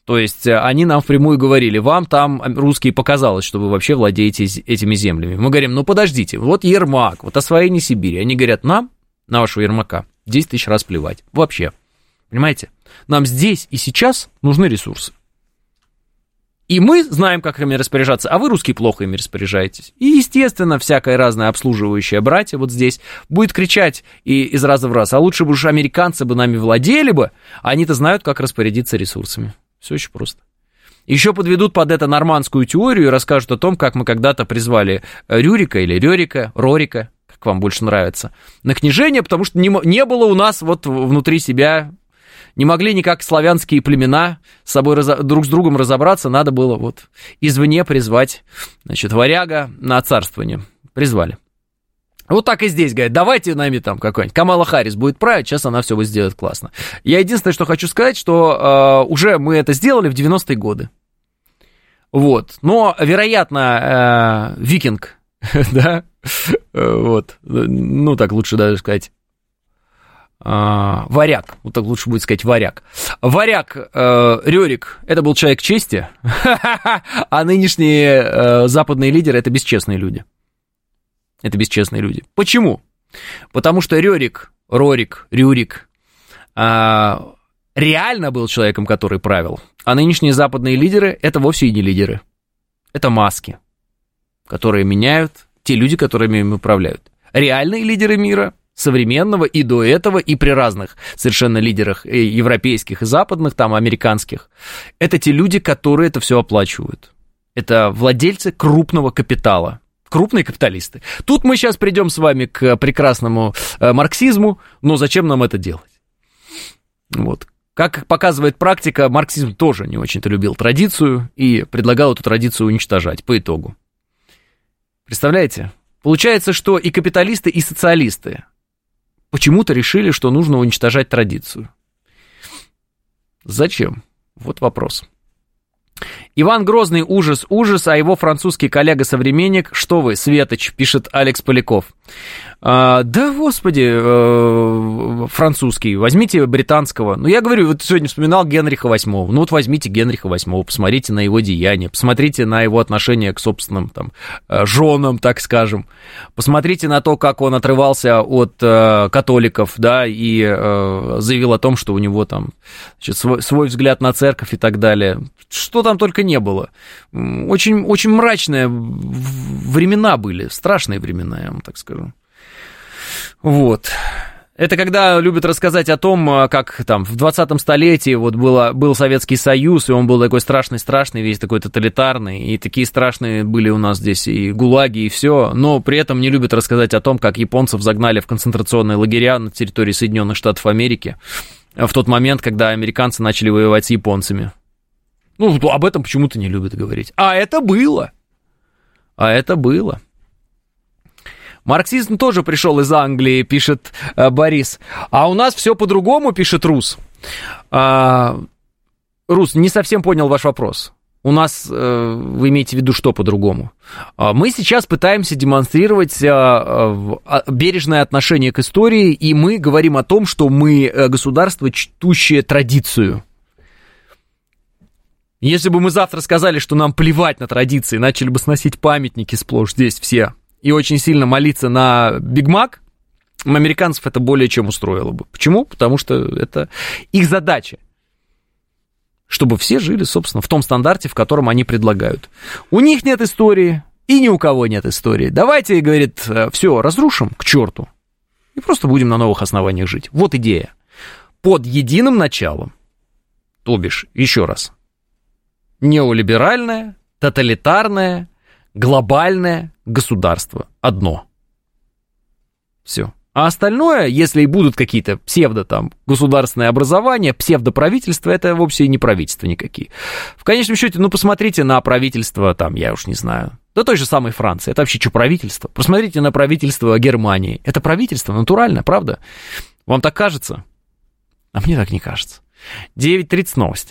То есть они нам впрямую говорили, вам там, русские, показалось, что вы вообще владеете этими землями. Мы говорим, ну подождите, вот Ермак, вот освоение Сибири. Они говорят, нам, на вашего Ермака, 10 тысяч раз плевать. Вообще. Понимаете? Нам здесь и сейчас нужны ресурсы. И мы знаем, как ими распоряжаться, а вы, русские, плохо ими распоряжаетесь. И, естественно, всякое разное обслуживающее братья вот здесь будет кричать из раза в раз, а лучше бы уж американцы бы нами владели бы, а они-то знают, как распорядиться ресурсами. Все очень просто. Еще подведут под это нормандскую теорию и расскажут о том, как мы когда-то призвали Рюрика или Рорика, как вам больше нравится, на княжение, потому что не было у нас вот внутри себя... Не могли никак славянские племена с собой друг с другом разобраться, надо было вот извне призвать, значит, варяга на царствование. Призвали. Вот так и здесь, говорят, давайте нами там какой-нибудь Камала Харрис будет править, сейчас она все сделает классно. Я единственное, что хочу сказать, что уже мы это сделали в 90-е годы. Вот. Но, вероятно, викинг, да, вот, ну так лучше даже сказать, варяг, вот так лучше будет сказать варяг. Варяг Рерик, это был человек чести, а нынешние западные лидеры — это бесчестные люди. Это бесчестные люди. Почему? Потому что Рерик, Рюрик реально был человеком, который правил, а нынешние западные лидеры — это вовсе и не лидеры. Это маски, которые меняют те люди, которыми им управляют. Реальные лидеры мира — современного и до этого, и при разных совершенно лидерах европейских и западных, там, американских, это те люди, которые это все оплачивают. Это владельцы крупного капитала, крупные капиталисты. Тут мы сейчас придем с вами к прекрасному марксизму, но зачем нам это делать? Вот. Как показывает практика, марксизм тоже не очень-то любил традицию и предлагал эту традицию уничтожать по итогу. Представляете? Получается, что и капиталисты, и социалисты почему-то решили, что нужно уничтожать традицию. Зачем? Вот вопрос. Иван Грозный, ужас, а его французский коллега-современник, что вы, Светоч, пишет Алекс Поляков. Да, господи, французский, возьмите британского. Ну, я говорю, вот сегодня вспоминал Генриха VIII. Ну, вот возьмите Генриха VIII, посмотрите на его деяния, посмотрите на его отношение к собственным там женам, так скажем. Посмотрите на то, как он отрывался от католиков, да, и заявил о том, что у него там, значит, свой взгляд на церковь и так далее. Что там только не было. Очень, очень мрачные времена были, страшные времена, я вам так скажу. Вот. Это когда любят рассказать о том, как там в 20-м столетии вот был Советский Союз, и он был такой страшный, весь такой тоталитарный, и такие страшные были у нас здесь и гулаги, и все, но при этом не любят рассказать о том, как японцев загнали в концентрационные лагеря на территории Соединенных Штатов Америки в тот момент, когда американцы начали воевать с японцами. Ну, об этом почему-то не любят говорить. А это было. Марксизм тоже пришел из Англии, пишет Борис. А у нас все по-другому, пишет Рус. Рус, не совсем понял ваш вопрос. У нас, вы имеете в виду, что по-другому? Мы сейчас пытаемся демонстрировать бережное отношение к истории, и мы говорим о том, что мы государство, чтущее традицию. Если бы мы завтра сказали, что нам плевать на традиции, начали бы сносить памятники сплошь здесь все, и очень сильно молиться на Биг Мак, американцев это более чем устроило бы. Почему? Потому что это их задача. Чтобы все жили, собственно, в том стандарте, в котором они предлагают. У них нет истории, и ни у кого нет истории. Давайте, говорит, все разрушим к черту, и просто будем на новых основаниях жить. Вот идея. Под единым началом, то бишь, еще раз, неолиберальное, тоталитарное, глобальное государство одно. Все. А остальное, если и будут какие-то государственные образования, псевдоправительства, это вовсе и не правительства никакие. В конечном счете, посмотрите на правительство, я уж не знаю, той же самой Франции. Это вообще что, правительство? Посмотрите на правительство Германии. Это правительство натурально, правда? Вам так кажется? А мне так не кажется. 9:30 новости.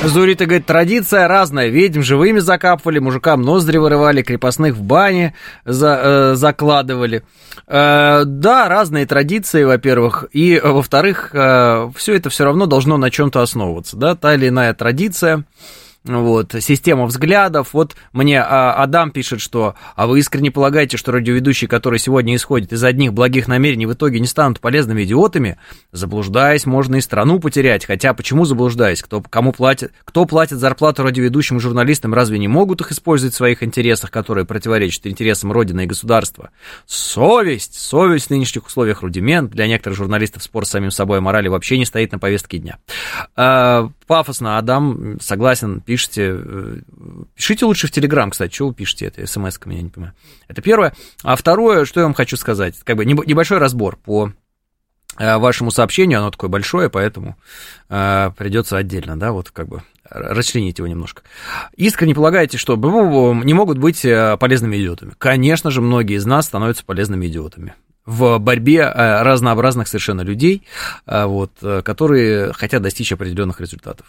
Зурита говорит, традиция разная. Ведьм живыми закапывали, мужикам ноздри вырывали, крепостных в бане закладывали. Да, разные традиции, во-первых. И, во-вторых, все это все равно должно на чем-то основываться. Да? Та или иная традиция. Вот, система взглядов. Вот мне Адам пишет, что «А вы искренне полагаете, что радиоведущие, которые сегодня исходят из одних благих намерений, в итоге не станут полезными идиотами? Заблуждаясь, можно и страну потерять. Хотя почему заблуждаясь? Кто платит зарплату радиоведущим и журналистам, разве не могут их использовать в своих интересах, которые противоречат интересам Родины и государства? Совесть в нынешних условиях рудимент. Для некоторых журналистов спор с самим собой о морали вообще не стоит на повестке дня». Пафосно, Адам, согласен, пишите лучше в Телеграм, кстати, что вы пишете, это смс-ка, я не понимаю. Это первое. А второе, что я вам хочу сказать, как бы небольшой разбор по вашему сообщению, оно такое большое, поэтому придется отдельно, да, вот как бы расчленить его немножко. Искренне полагаете, что не могут быть полезными идиотами? Конечно же, многие из нас становятся полезными идиотами в борьбе разнообразных совершенно людей, вот, которые хотят достичь определенных результатов.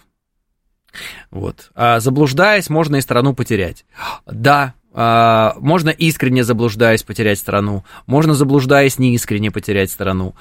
Вот. Заблуждаясь, можно и страну потерять. Да, можно искренне заблуждаясь потерять страну, можно заблуждаясь неискренне потерять страну,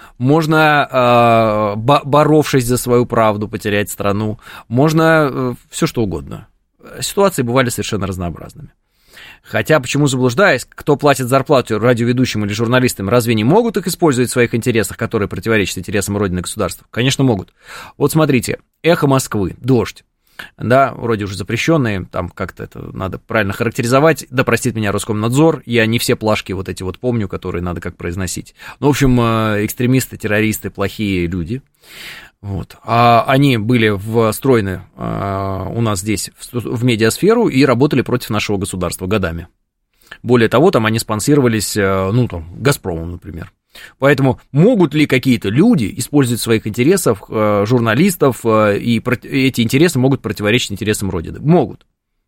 можно боровшись за свою правду потерять страну, можно все что угодно. Ситуации бывали совершенно разнообразными. Хотя, почему заблуждаясь, кто платит зарплату радиоведущим или журналистам, разве не могут их использовать в своих интересах, которые противоречат интересам Родины и государства? Конечно, могут. Вот смотрите, «Эхо Москвы», «Дождь». Да, вроде уже запрещенные, там как-то это надо правильно характеризовать, да простит меня Роскомнадзор, я не все плашки вот эти вот помню, которые надо как произносить. Ну, в общем, экстремисты, террористы, плохие люди, вот. Они были встроены у нас здесь в медиасферу и работали против нашего государства годами. Более того, там они спонсировались, ну, там, «Газпромом», например. Поэтому могут ли какие-то люди использовать в своих интересах журналистов, и эти интересы могут противоречить интересам Родины? Могут.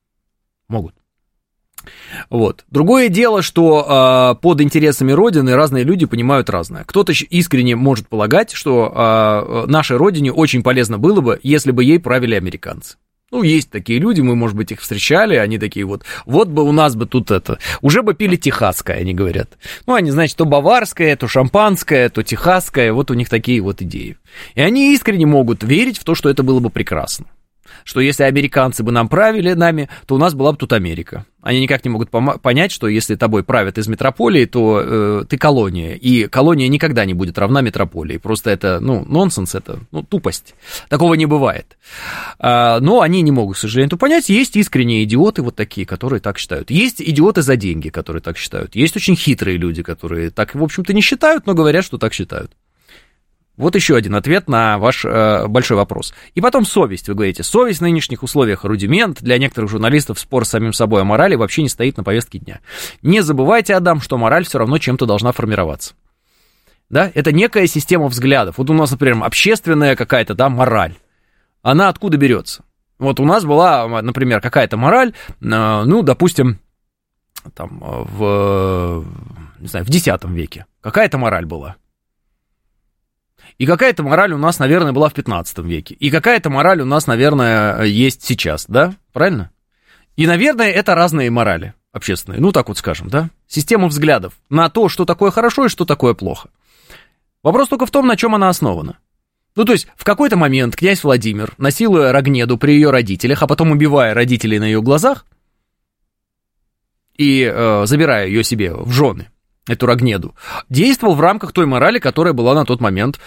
Вот. Другое дело, что под интересами Родины разные люди понимают разное. Кто-то искренне может полагать, что нашей Родине очень полезно было бы, если бы ей правили американцы. Ну, есть такие люди, мы, может быть, их встречали, они такие вот бы у нас бы тут это, уже бы пили техасское, они говорят. Ну, они, значит, то баварское, то шампанское, то техасское, вот у них такие вот идеи. И они искренне могут верить в то, что это было бы прекрасно. Что если американцы бы нам правили нами, то у нас была бы тут Америка. Они никак не могут понять, что если тобой правят из метрополии, то ты колония, и колония никогда не будет равна метрополии. Просто это, нонсенс, это, тупость. Такого не бывает. Но они не могут, к сожалению, это понять. Есть искренние идиоты вот такие, которые так считают. Есть идиоты за деньги, которые так считают. Есть очень хитрые люди, которые так, в общем-то, не считают, но говорят, что так считают. Вот еще один ответ на ваш большой вопрос. И потом совесть, вы говорите. Совесть в нынешних условиях рудимент. Для некоторых журналистов спор с самим собой о морали вообще не стоит на повестке дня. Не забывайте, Адам, что мораль все равно чем-то должна формироваться. Да? Это некая система взглядов. Вот у нас, например, общественная какая-то, да, мораль. Она откуда берется? Вот у нас была, например, какая-то мораль, допустим, там, в X веке. Какая-то мораль была. И какая-то мораль у нас, наверное, была в 15 веке. И какая-то мораль у нас, наверное, есть сейчас, да? Правильно? И, наверное, это разные морали общественные. Ну, так вот скажем, да? Система взглядов на то, что такое хорошо и что такое плохо. Вопрос только в том, на чем она основана. Ну, то есть, в какой-то момент князь Владимир, насилуя Рогнеду при ее родителях, а потом убивая родителей на ее глазах и забирая ее себе в жены, эту Рогнеду, действовал в рамках той морали, которая была на тот момент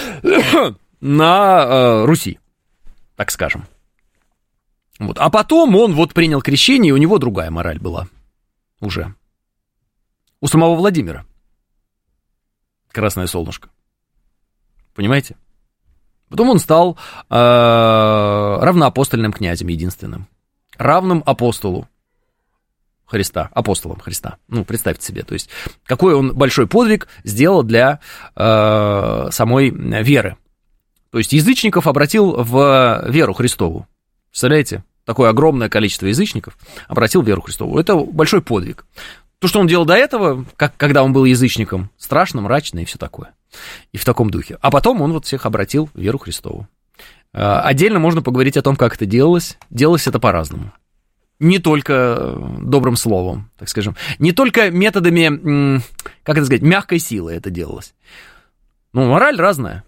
на Руси, так скажем. Вот. А потом он вот принял крещение, и у него другая мораль была уже. У самого Владимира. Красное солнышко. Понимаете? Потом он стал равноапостольным князем единственным. Равным апостолу Христа, апостолом Христа. Ну, представьте себе, то есть, какой он большой подвиг сделал для самой веры. То есть, язычников обратил в веру Христову. Представляете? Такое огромное количество язычников обратил в веру Христову. Это большой подвиг. То, что он делал до этого, когда он был язычником, страшно, мрачно и все такое. И в таком духе. А потом он вот всех обратил в веру Христову. Отдельно можно поговорить о том, как это делалось. Делалось это по-разному. Не только добрым словом, так скажем. Не только методами, как это сказать, мягкой силы это делалось. Ну, мораль разная.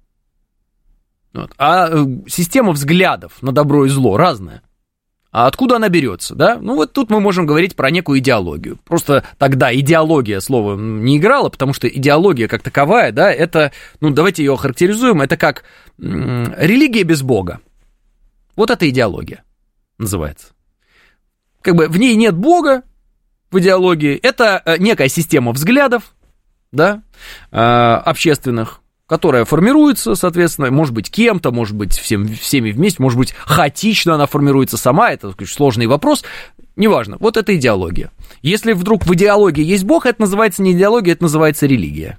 Вот. А система взглядов на добро и зло разная. А откуда она берется, да? Ну, вот тут мы можем говорить про некую идеологию. Просто тогда идеология слова не играла, потому что идеология как таковая, да, это, ну, давайте ее охарактеризуем, это как религия без Бога. Вот это идеология называется. Как бы в ней нет Бога, в идеологии, это некая система взглядов, да, общественных, которая формируется, соответственно, может быть, кем-то, может быть, всеми вместе, может быть, хаотично она формируется сама, это сложный вопрос, неважно, вот это идеология. Если вдруг в идеологии есть Бог, это называется не идеология, это называется религия.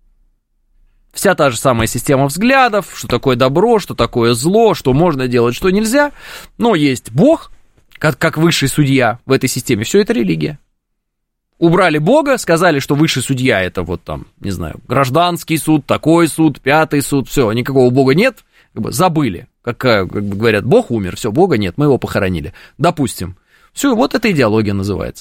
Вся та же самая система взглядов, что такое добро, что такое зло, что можно делать, что нельзя, но есть Бог, как высший судья в этой системе, все это религия. Убрали Бога, сказали, что высший судья это вот там, не знаю, гражданский суд, такой суд, пятый суд, все, никакого Бога нет, как бы забыли, как бы говорят, Бог умер, все, Бога нет, мы его похоронили, допустим. Все, вот эта идеология называется.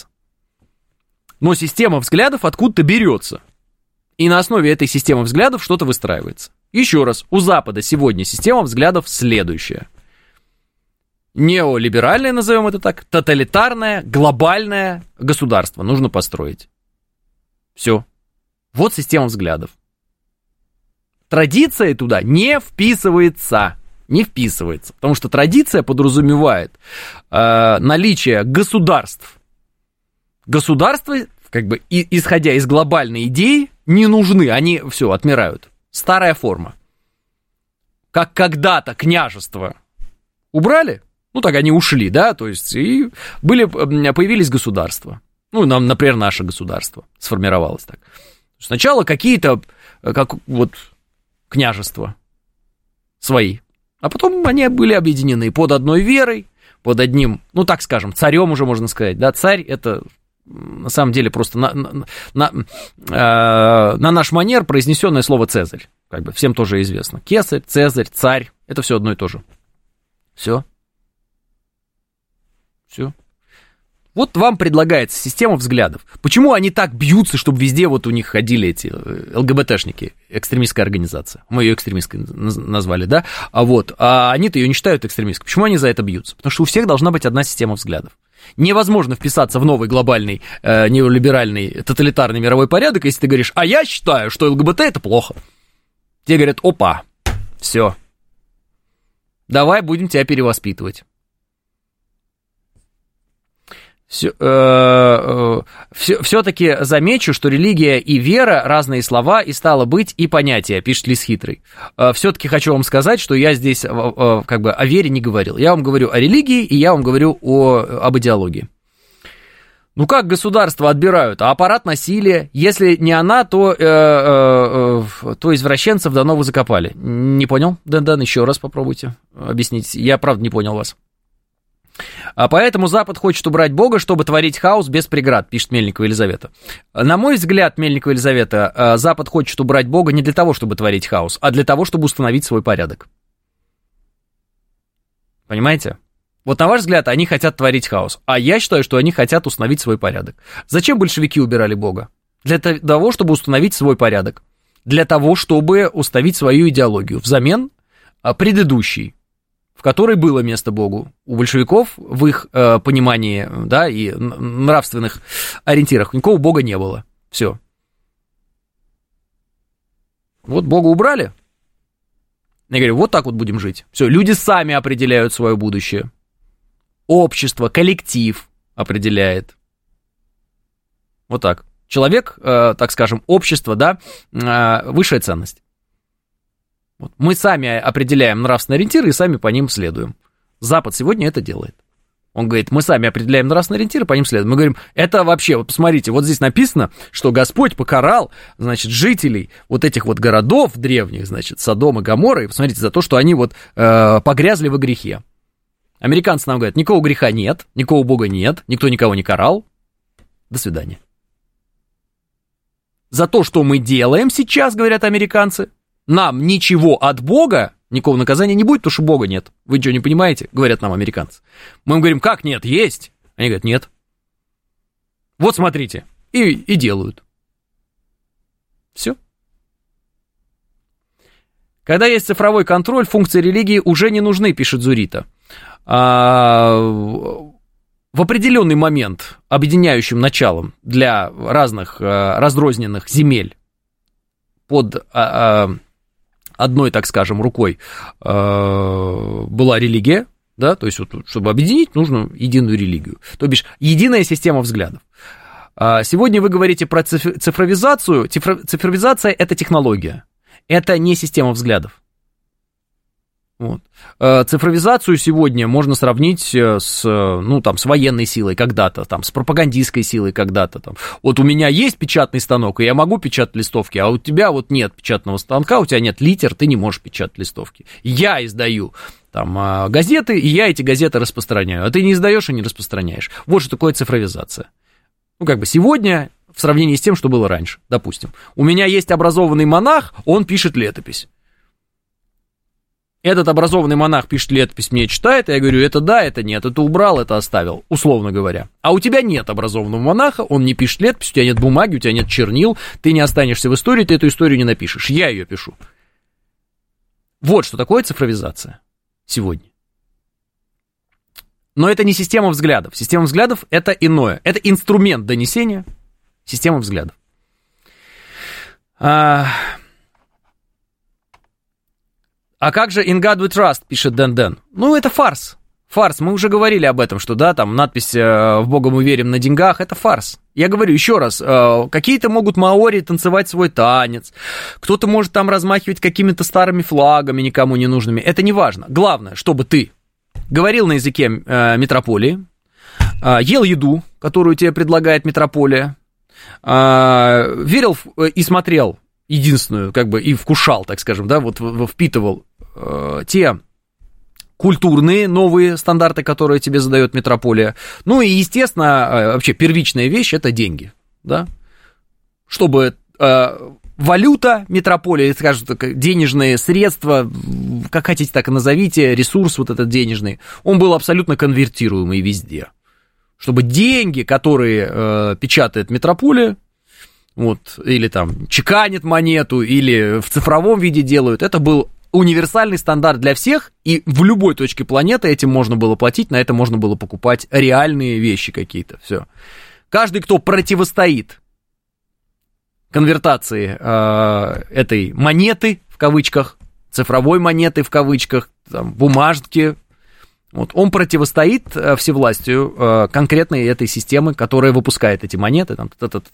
Но система взглядов откуда-то берется, и на основе этой системы взглядов что-то выстраивается. Еще раз, у Запада сегодня система взглядов следующая. Неолиберальное, назовем это так, тоталитарное, глобальное государство нужно построить. Все. Вот система взглядов. Традиция туда не вписывается. Не вписывается. Потому что традиция подразумевает наличие государств. Государства, как бы, исходя из глобальной идеи, не нужны. Они все отмирают. Старая форма. Как когда-то княжество убрали, ну, так они ушли, да, то есть, и появились государства. Ну, например, наше государство сформировалось так. Сначала какие-то, как вот, княжества свои, а потом они были объединены под одной верой, под одним, ну, так скажем, царем уже можно сказать, да, царь это, на самом деле, просто на наш манер произнесенное слово Цезарь, как бы всем тоже известно. Кесарь, Цезарь, царь, это все одно и то же. Все. Все. Вот вам предлагается система взглядов. Почему они так бьются, чтобы везде вот у них ходили эти ЛГБТшники, экстремистская организация. Мы ее экстремистской назвали, да? А они-то ее не считают экстремистской. Почему они за это бьются? Потому что у всех должна быть одна система взглядов. Невозможно вписаться в новый глобальный, неолиберальный, тоталитарный мировой порядок, если ты говоришь, а я считаю, что ЛГБТ это плохо. Тебе говорят, опа, все. Давай будем тебя перевоспитывать. Все-таки замечу, что религия и вера разные слова, и стало быть, и понятия, пишет Лис Хитрый. Все-таки хочу вам сказать, что я здесь как бы о вере не говорил. Я вам говорю о религии, и я вам говорю об идеологии. Ну как государство отбирают? А аппарат насилия? Если не она, то извращенцев давно вы закопали. Не понял? Дэн, еще раз попробуйте объяснить. Я правда не понял вас. А поэтому Запад хочет убрать Бога, чтобы творить хаос без преград, пишет Мельникова Елизавета. На мой взгляд, Мельникова Елизавета, Запад хочет убрать Бога не для того, чтобы творить хаос, а для того, чтобы установить свой порядок. Понимаете? Вот на ваш взгляд, они хотят творить хаос, а я считаю, что они хотят установить свой порядок. Зачем большевики убирали Бога? Для того, чтобы установить свой порядок. Для того, чтобы установить свою идеологию. Взамен предыдущей, в которой было место Богу. У большевиков в их понимании, да, и нравственных ориентирах никакого Бога не было. Все. Вот Бога убрали. Я говорю, вот так вот будем жить. Все, люди сами определяют свое будущее. Общество, коллектив определяет. Вот так. Человек, так скажем, общество, да, высшая ценность. Вот. Мы сами определяем нравственные ориентиры и сами по ним следуем. Запад сегодня это делает. Он говорит, мы сами определяем нравственные ориентиры, по ним следуем. Мы говорим, это вообще, вот посмотрите, вот здесь написано, что Господь покарал, значит, жителей вот этих вот городов древних, значит, Содома, Гоморры, и посмотрите, за то, что они вот погрязли во грехе. Американцы нам говорят, никакого греха нет, никакого Бога нет, никто никого не карал. До свидания. За то, что мы делаем сейчас, говорят американцы, нам ничего от Бога никакого наказания не будет, потому что Бога нет. Вы ничего не понимаете, говорят нам американцы. Мы им говорим, как нет, есть. Они говорят, нет. Вот смотрите, и делают. Все. Когда есть цифровой контроль, функции религии уже не нужны, пишет Зурита. В определенный момент объединяющим началом для разных разрозненных земель под одной, так скажем, рукой была религия, да, то есть, вот, чтобы объединить, нужно единую религию, то бишь единая система взглядов. Сегодня вы говорите про цифровизацию. Цифровизация – это технология, это не система взглядов. Вот. Цифровизацию сегодня можно сравнить с военной силой когда-то, там, с пропагандистской силой когда-то. Там. Вот у меня есть печатный станок, и я могу печатать листовки, а у тебя вот нет печатного станка, у тебя нет литер, ты не можешь печатать листовки. Я издаю там газеты, и я эти газеты распространяю, а ты не издаешь и не распространяешь. Вот что такое цифровизация. Сегодня в сравнении с тем, что было раньше, допустим. У меня есть образованный монах, он пишет летопись. Этот образованный монах пишет летопись, мне читает, и я говорю, это да, это нет, это убрал, это оставил, условно говоря. А у тебя нет образованного монаха, он не пишет летопись, у тебя нет бумаги, у тебя нет чернил, ты не останешься в истории, ты эту историю не напишешь, я ее пишу. Вот что такое цифровизация сегодня. Но это не система взглядов. Система взглядов – это иное. Это инструмент донесения системы взглядов. А как же «In God we trust», пишет Дэн. Это фарс. Фарс. Мы уже говорили об этом, что, да, там надпись «В Бога мы верим» на деньгах – это фарс. Я говорю еще раз, какие-то могут маори танцевать свой танец, кто-то может там размахивать какими-то старыми флагами, никому не нужными. Это не важно. Главное, чтобы ты говорил на языке метрополии, ел еду, которую тебе предлагает метрополия, верил и смотрел единственную, и вкушал, так скажем, да, вот впитывал те культурные новые стандарты, которые тебе задает метрополия. Ну и, естественно, вообще первичная вещь – это деньги, да, чтобы валюта метрополии, скажем так, денежные средства, как хотите, так и назовите, ресурс вот этот денежный, он был абсолютно конвертируемый везде. Чтобы деньги, которые печатает метрополия, вот, или там чеканит монету, или в цифровом виде делают, это был универсальный стандарт для всех, и в любой точке планеты этим можно было платить, на это можно было покупать реальные вещи какие-то, все. Каждый, кто противостоит конвертации этой монеты, в кавычках, цифровой монеты, в кавычках, там, бумажки, вот, он противостоит всевластию конкретной этой системы, которая выпускает эти монеты. Там,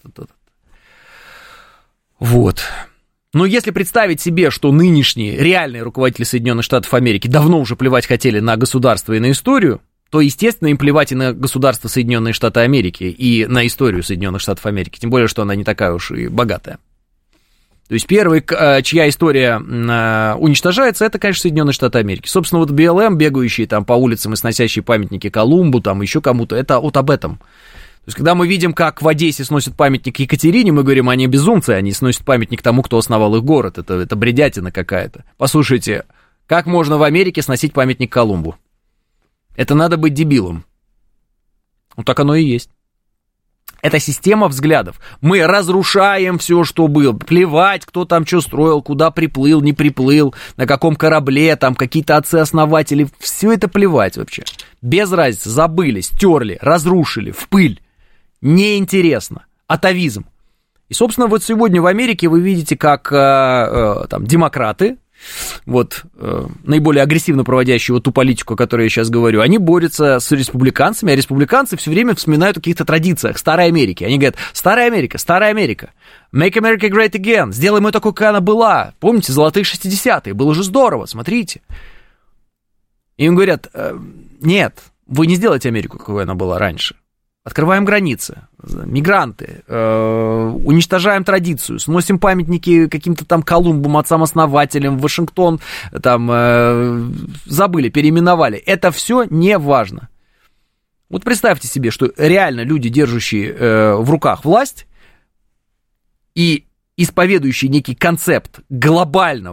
вот. Но если представить себе, что нынешние реальные руководители Соединенных Штатов Америки давно уже плевать хотели на государство и на историю, то, естественно, им плевать и на государство Соединенные Штаты Америки, и на историю Соединенных Штатов Америки, тем более, что она не такая уж и богатая. То есть первый, чья история уничтожается, это, конечно, Соединенные Штаты Америки. Собственно, вот БЛМ, бегающие там по улицам и сносящие памятники Колумбу, там еще кому-то, это вот об этом. То есть, когда мы видим, как в Одессе сносят памятник Екатерине, мы говорим, они безумцы, они сносят памятник тому, кто основал их город. Это бредятина какая-то. Послушайте, как можно в Америке сносить памятник Колумбу? Это надо быть дебилом. Вот так оно и есть. Это система взглядов. Мы разрушаем все, что было. Плевать, кто там что строил, куда приплыл, не приплыл, на каком корабле, там какие-то отцы-основатели. Все это плевать вообще. Без разницы. Забыли, стерли, разрушили, в пыль. Неинтересно. Атовизм. И, собственно, вот сегодня в Америке вы видите, как там демократы, вот, наиболее агрессивно проводящие вот ту политику, о которой я сейчас говорю, они борются с республиканцами, а республиканцы все время вспоминают о каких-то традициях Старой Америки. Они говорят, Старая Америка, make America great again, сделаем ее такой, какая она была. Помните, золотые 60-е, было же здорово, смотрите. И им говорят, нет, вы не сделаете Америку, какой она была раньше. Открываем границы, мигранты, уничтожаем традицию, сносим памятники каким-то там Колумбам, отцам-основателям, Вашингтон, там, забыли, переименовали. Это все не важно. Вот представьте себе, что реально люди, держащие в руках власть и исповедующие некий концепт глобального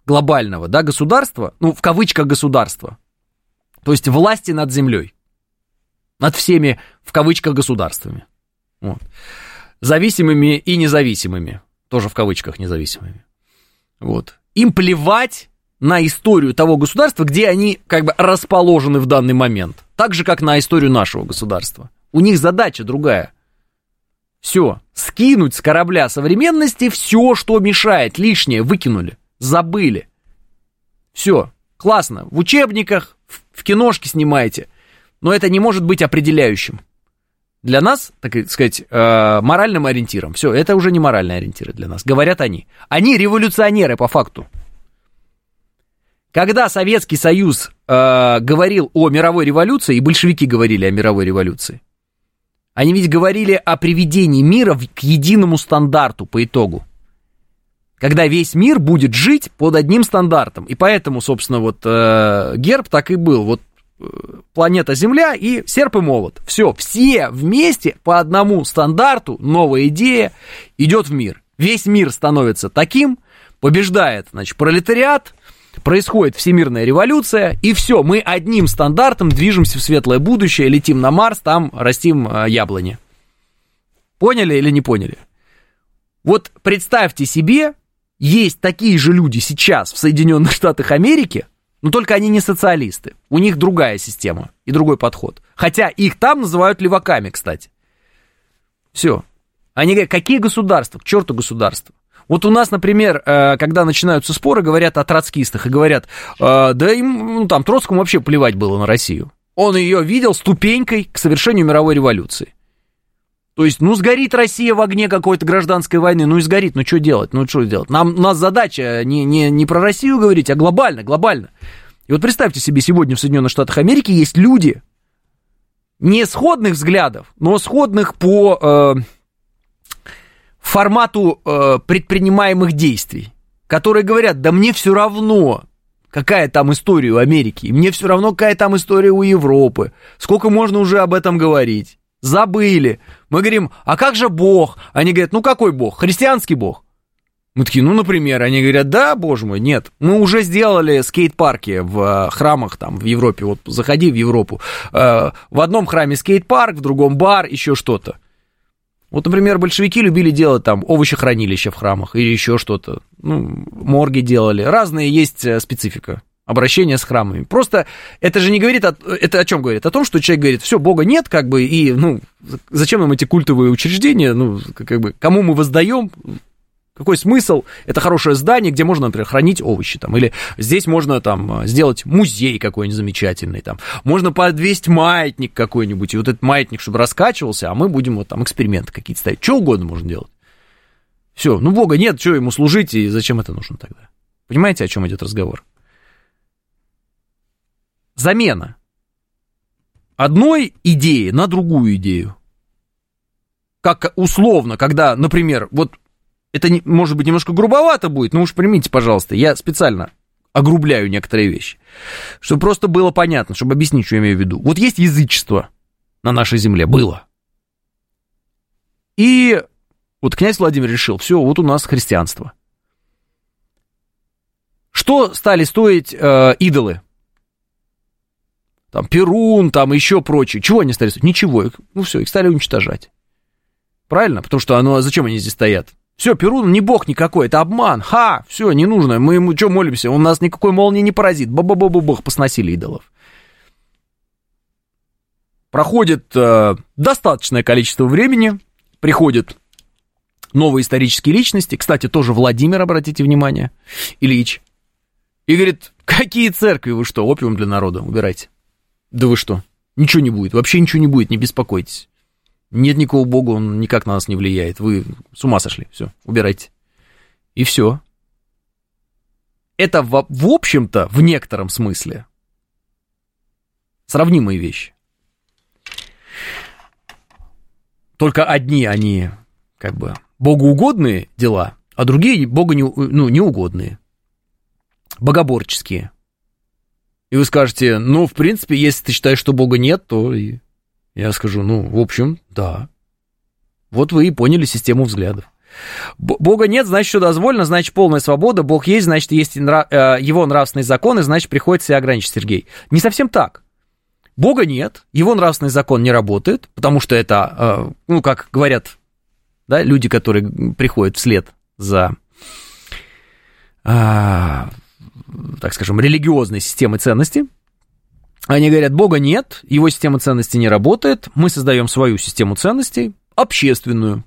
глобального, да, государства, ну, в кавычках государства, то есть власти над землей, над всеми, в кавычках, государствами, вот. Зависимыми и независимыми, тоже в кавычках независимыми, вот. Им плевать на историю того государства, где они как бы расположены в данный момент, так же, как на историю нашего государства. У них задача другая. Все, скинуть с корабля современности все, что мешает, лишнее выкинули, забыли. Все, классно, в учебниках, в киношке снимаете, но это не может быть определяющим. Для нас, так сказать, моральным ориентиром. Все, это уже не моральные ориентиры для нас, говорят они. Они революционеры по факту. Когда Советский Союз говорил о мировой революции, и большевики говорили о мировой революции, они ведь говорили о приведении мира к единому стандарту по итогу. Когда весь мир будет жить под одним стандартом. И поэтому, собственно, вот герб так и был. Вот планета Земля и серп и молот. Все вместе по одному стандарту, новая идея идет в мир. Весь мир становится таким, побеждает, значит, пролетариат, происходит всемирная революция, и все, мы одним стандартом движемся в светлое будущее, летим на Марс, там растим яблони. Поняли или не поняли? Вот представьте себе, есть такие же люди сейчас в Соединенных Штатах Америки, но только они не социалисты. У них другая система и другой подход. Хотя их там называют леваками, кстати. Все. Они говорят, какие государства? К черту государства. Вот у нас, например, когда начинаются споры, говорят о троцкистах и говорят, да им, ну, там, Троцкому вообще плевать было на Россию. Он ее видел ступенькой к совершению мировой революции. То есть, ну, сгорит Россия в огне какой-то гражданской войны, ну и сгорит, ну что делать, у нас задача не про Россию говорить, а глобально. И вот представьте себе, сегодня в Соединенных Штатах Америки есть люди не сходных взглядов, но сходных по формату предпринимаемых действий, которые говорят, да мне все равно, какая там история у Америки, мне все равно, какая там история у Европы, сколько можно уже об этом говорить, забыли. Мы говорим, а как же Бог? Они говорят, ну какой Бог? Христианский Бог. Мы такие, ну, например, они говорят, да, боже мой, нет, мы уже сделали скейт-парки в храмах там в Европе, вот заходи в Европу, в одном храме скейт-парк, в другом бар, еще что-то. Вот, например, большевики любили делать там овощехранилища в храмах или еще что-то. Ну, морги делали. Разные есть специфика обращения с храмами. Просто это же не говорит, это о чем говорит? О том, что человек говорит, все, Бога нет, как бы, и, ну, зачем нам эти культовые учреждения, ну, как бы, кому мы воздаем, какой смысл? Это хорошее здание, где можно, например, хранить овощи, там, или здесь можно, там, сделать музей какой-нибудь замечательный, там, можно подвесить маятник какой-нибудь, и вот этот маятник, чтобы раскачивался, а мы будем вот там эксперименты какие-то ставить, что угодно можно делать. Все, ну, Бога нет, что ему служить, и зачем это нужно тогда? Понимаете, о чем идет разговор? Замена одной идеи на другую идею. Как условно, когда, например, вот это, может быть, немножко грубовато будет, но уж примите, пожалуйста, я специально огрубляю некоторые вещи, чтобы просто было понятно, чтобы объяснить, что я имею в виду. Вот есть язычество на нашей земле, было. И вот князь Владимир решил, все, вот у нас христианство. Что стали стоить идолы? Там Перун, там еще прочее. Чего они стали стоить? Ничего. Ну все, их стали уничтожать. Правильно? Потому что, зачем они здесь стоят? Все, Перун не бог никакой, это обман. Все, не нужно. Мы ему что молимся? Он нас никакой молнии не поразит. Ба-ба-ба-ба-бах, посносили идолов. Проходит достаточное количество времени, приходят новые исторические личности, кстати, тоже Владимир, обратите внимание, Ильич, и говорит, какие церкви, вы что, опиум для народа, убирайте. Да вы что, ничего не будет, вообще ничего не будет, не беспокойтесь. Нет никакого бога, он никак на нас не влияет, вы с ума сошли, все, убирайте. И все. Это, в общем-то, в некотором смысле сравнимые вещи. Только одни они, как бы, богоугодные дела, а другие богу неугодные, богоборческие. И вы скажете, в принципе, если ты считаешь, что бога нет, то я скажу, в общем, да. Вот вы и поняли систему взглядов. Бога нет, значит, все дозволено, значит, полная свобода. Бог есть, значит, есть его нравственные законы, значит, приходится себя ограничить, Сергей. Не совсем так. Бога нет, его нравственный закон не работает, потому что это, ну, как говорят, да, люди, которые приходят вслед за, так скажем, религиозной системой ценностей. Они говорят, Бога нет, его система ценностей не работает, мы создаем свою систему ценностей, общественную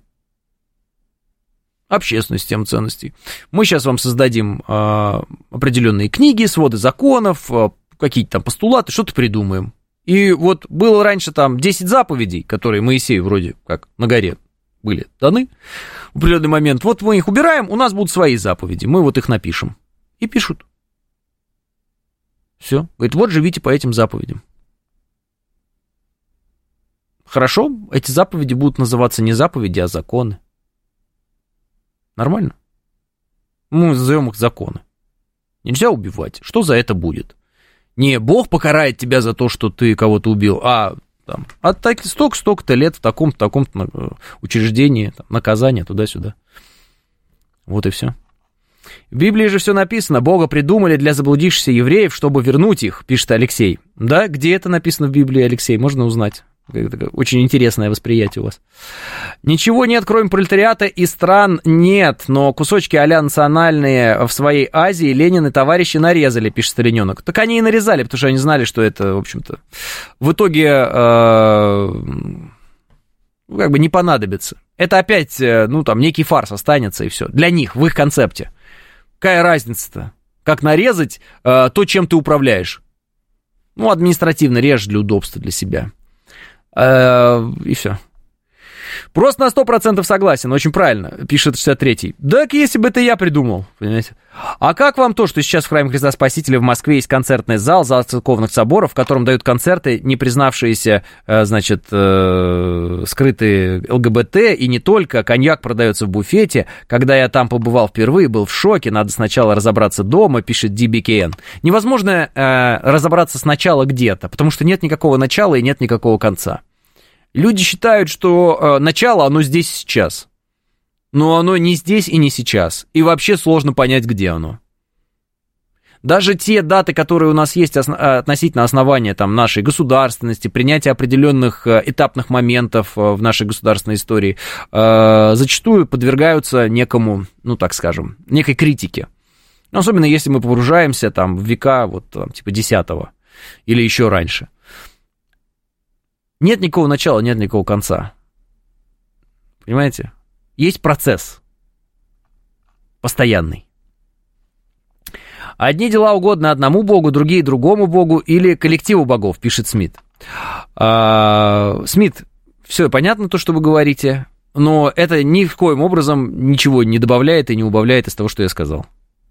систему ценностей. Мы сейчас вам создадим определенные книги, своды законов, какие-то там постулаты, что-то придумаем. И вот было раньше там 10 заповедей, которые Моисею вроде как на горе были даны в определенный момент. Вот мы их убираем, у нас будут свои заповеди, мы вот их напишем. И пишут. Все. Говорит, вот живите по этим заповедям. Хорошо, эти заповеди будут называться не заповеди, а законы. Нормально? Мы назовем их законы. Нельзя убивать. Что за это будет? Не Бог покарает тебя за то, что ты кого-то убил, а там, столько-то лет в таком-то учреждении, там, наказание туда-сюда. Вот и все. В Библии же все написано, Бога придумали для заблудившихся евреев, чтобы вернуть их, пишет Алексей. Да, где это написано в Библии, Алексей, можно узнать. Очень интересное восприятие у вас. Ничего нет, кроме пролетариата, и стран нет, но кусочки а-ля национальные в своей Азии Ленин и товарищи нарезали, пишет Стариненок. Так они и нарезали, потому что они знали, что это, в общем-то, в итоге как бы не понадобится. Это опять, ну, там, некий фарс останется, и все. Для них, в их концепте. Какая разница-то? Как нарезать то, чем ты управляешь? Ну, административно режешь для удобства, для себя. И все. Просто на 100% согласен, очень правильно, пишет 63-й. Так если бы это я придумал, понимаете. А как вам то, что сейчас в храме Христа Спасителя в Москве есть концертный зал церковных соборов, в котором дают концерты, не признавшиеся, значит, скрытые ЛГБТ, и не только, коньяк продается в буфете. Когда я там побывал впервые, был в шоке, надо сначала разобраться дома, пишет DBKN. Невозможно разобраться сначала где-то, потому что нет никакого начала и нет никакого конца. Люди считают, что начало, оно здесь и сейчас. Но оно не здесь и не сейчас. И вообще сложно понять, где оно. Даже те даты, которые у нас есть относительно основания там, нашей государственности, принятия определенных этапных моментов в нашей государственной истории, зачастую подвергаются некому, ну так скажем, некой критике. Особенно если мы погружаемся там, в века вот, там, типа 10-го или еще раньше. Нет никакого начала, нет никакого конца. Понимаете? Есть процесс. Постоянный. Одни дела угодны одному богу, другие другому богу или коллективу богов, пишет Смит. Смит, все понятно то, что вы говорите, но это ни в коем образом ничего не добавляет и не убавляет из того, что я сказал.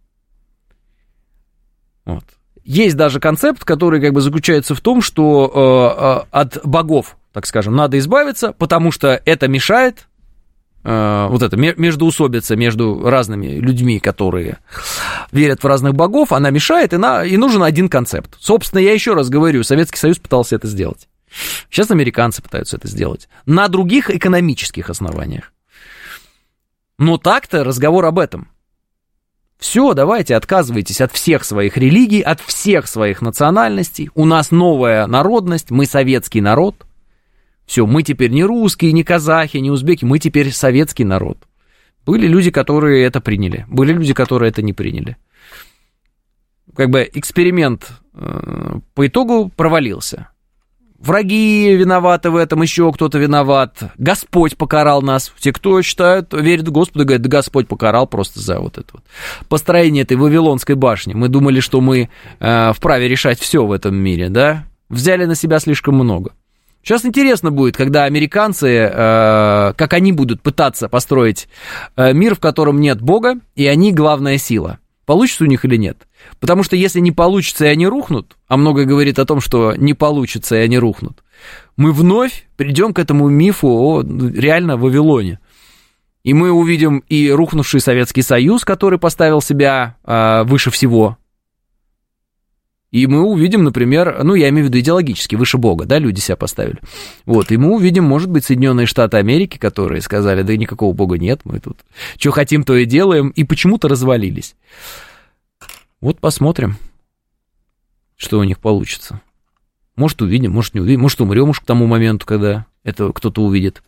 Вот. Есть даже концепт, который как бы заключается в том, что от богов, так скажем, надо избавиться, потому что это мешает, вот это междоусобица между разными людьми, которые верят в разных богов, она мешает, и нужен один концепт. Собственно, я еще раз говорю, Советский Союз пытался это сделать. Сейчас американцы пытаются это сделать. На других экономических основаниях. Но так-то разговор об этом. Все, давайте, отказывайтесь от всех своих религий, от всех своих национальностей. У нас новая народность, мы советский народ. Все, мы теперь не русские, не казахи, не узбеки, мы теперь советский народ. Были люди, которые это приняли, были люди, которые это не приняли. Как бы эксперимент по итогу провалился. Враги виноваты в этом, еще кто-то виноват. Господь покарал нас. Те, кто считают, верят в Господа, говорят, да Господь покарал просто за вот это вот построение этой Вавилонской башни. Мы думали, что мы вправе решать все в этом мире, да? Взяли на себя слишком много. Сейчас интересно будет, когда американцы, как они будут пытаться построить мир, в котором нет Бога, и они главная сила. Получится у них или нет? Потому что если не получится, и они рухнут, а многое говорит о том, что не получится, и они рухнут, мы вновь придем к этому мифу о реально Вавилоне. И мы увидим и рухнувший Советский Союз, который поставил себя выше всего. И мы увидим, например, ну, я имею в виду идеологически, выше Бога, да, люди себя поставили. Вот, и мы увидим, может быть, Соединенные Штаты Америки, которые сказали, да никакого Бога нет, мы тут что хотим, то и делаем, и почему-то развалились. Вот посмотрим, что у них получится. Может, увидим, может, не увидим, может, умрем уж к тому моменту, когда это кто-то увидит.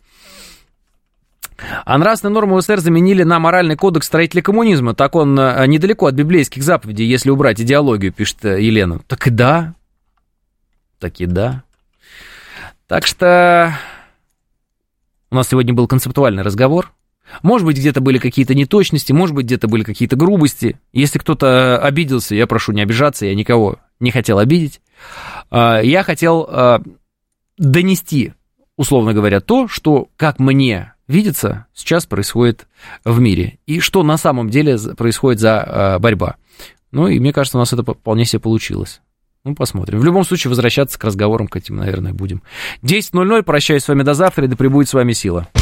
А нравственные нормы УССР заменили на моральный кодекс строителей коммунизма. Так он недалеко от библейских заповедей, если убрать идеологию, пишет Елена. Так и да. Так что у нас сегодня был концептуальный разговор. Может быть, где-то были какие-то неточности, может быть, где-то были какие-то грубости. Если кто-то обиделся, я прошу не обижаться, я никого не хотел обидеть. Я хотел донести, условно говоря, то, что, как мне видится, сейчас происходит в мире. И что на самом деле происходит за борьба. Ну, и мне кажется, у нас это вполне себе получилось. Ну, посмотрим. В любом случае, возвращаться к разговорам к этим, наверное, будем. 10:00. Прощаюсь с вами до завтра, и да пребудет с вами сила.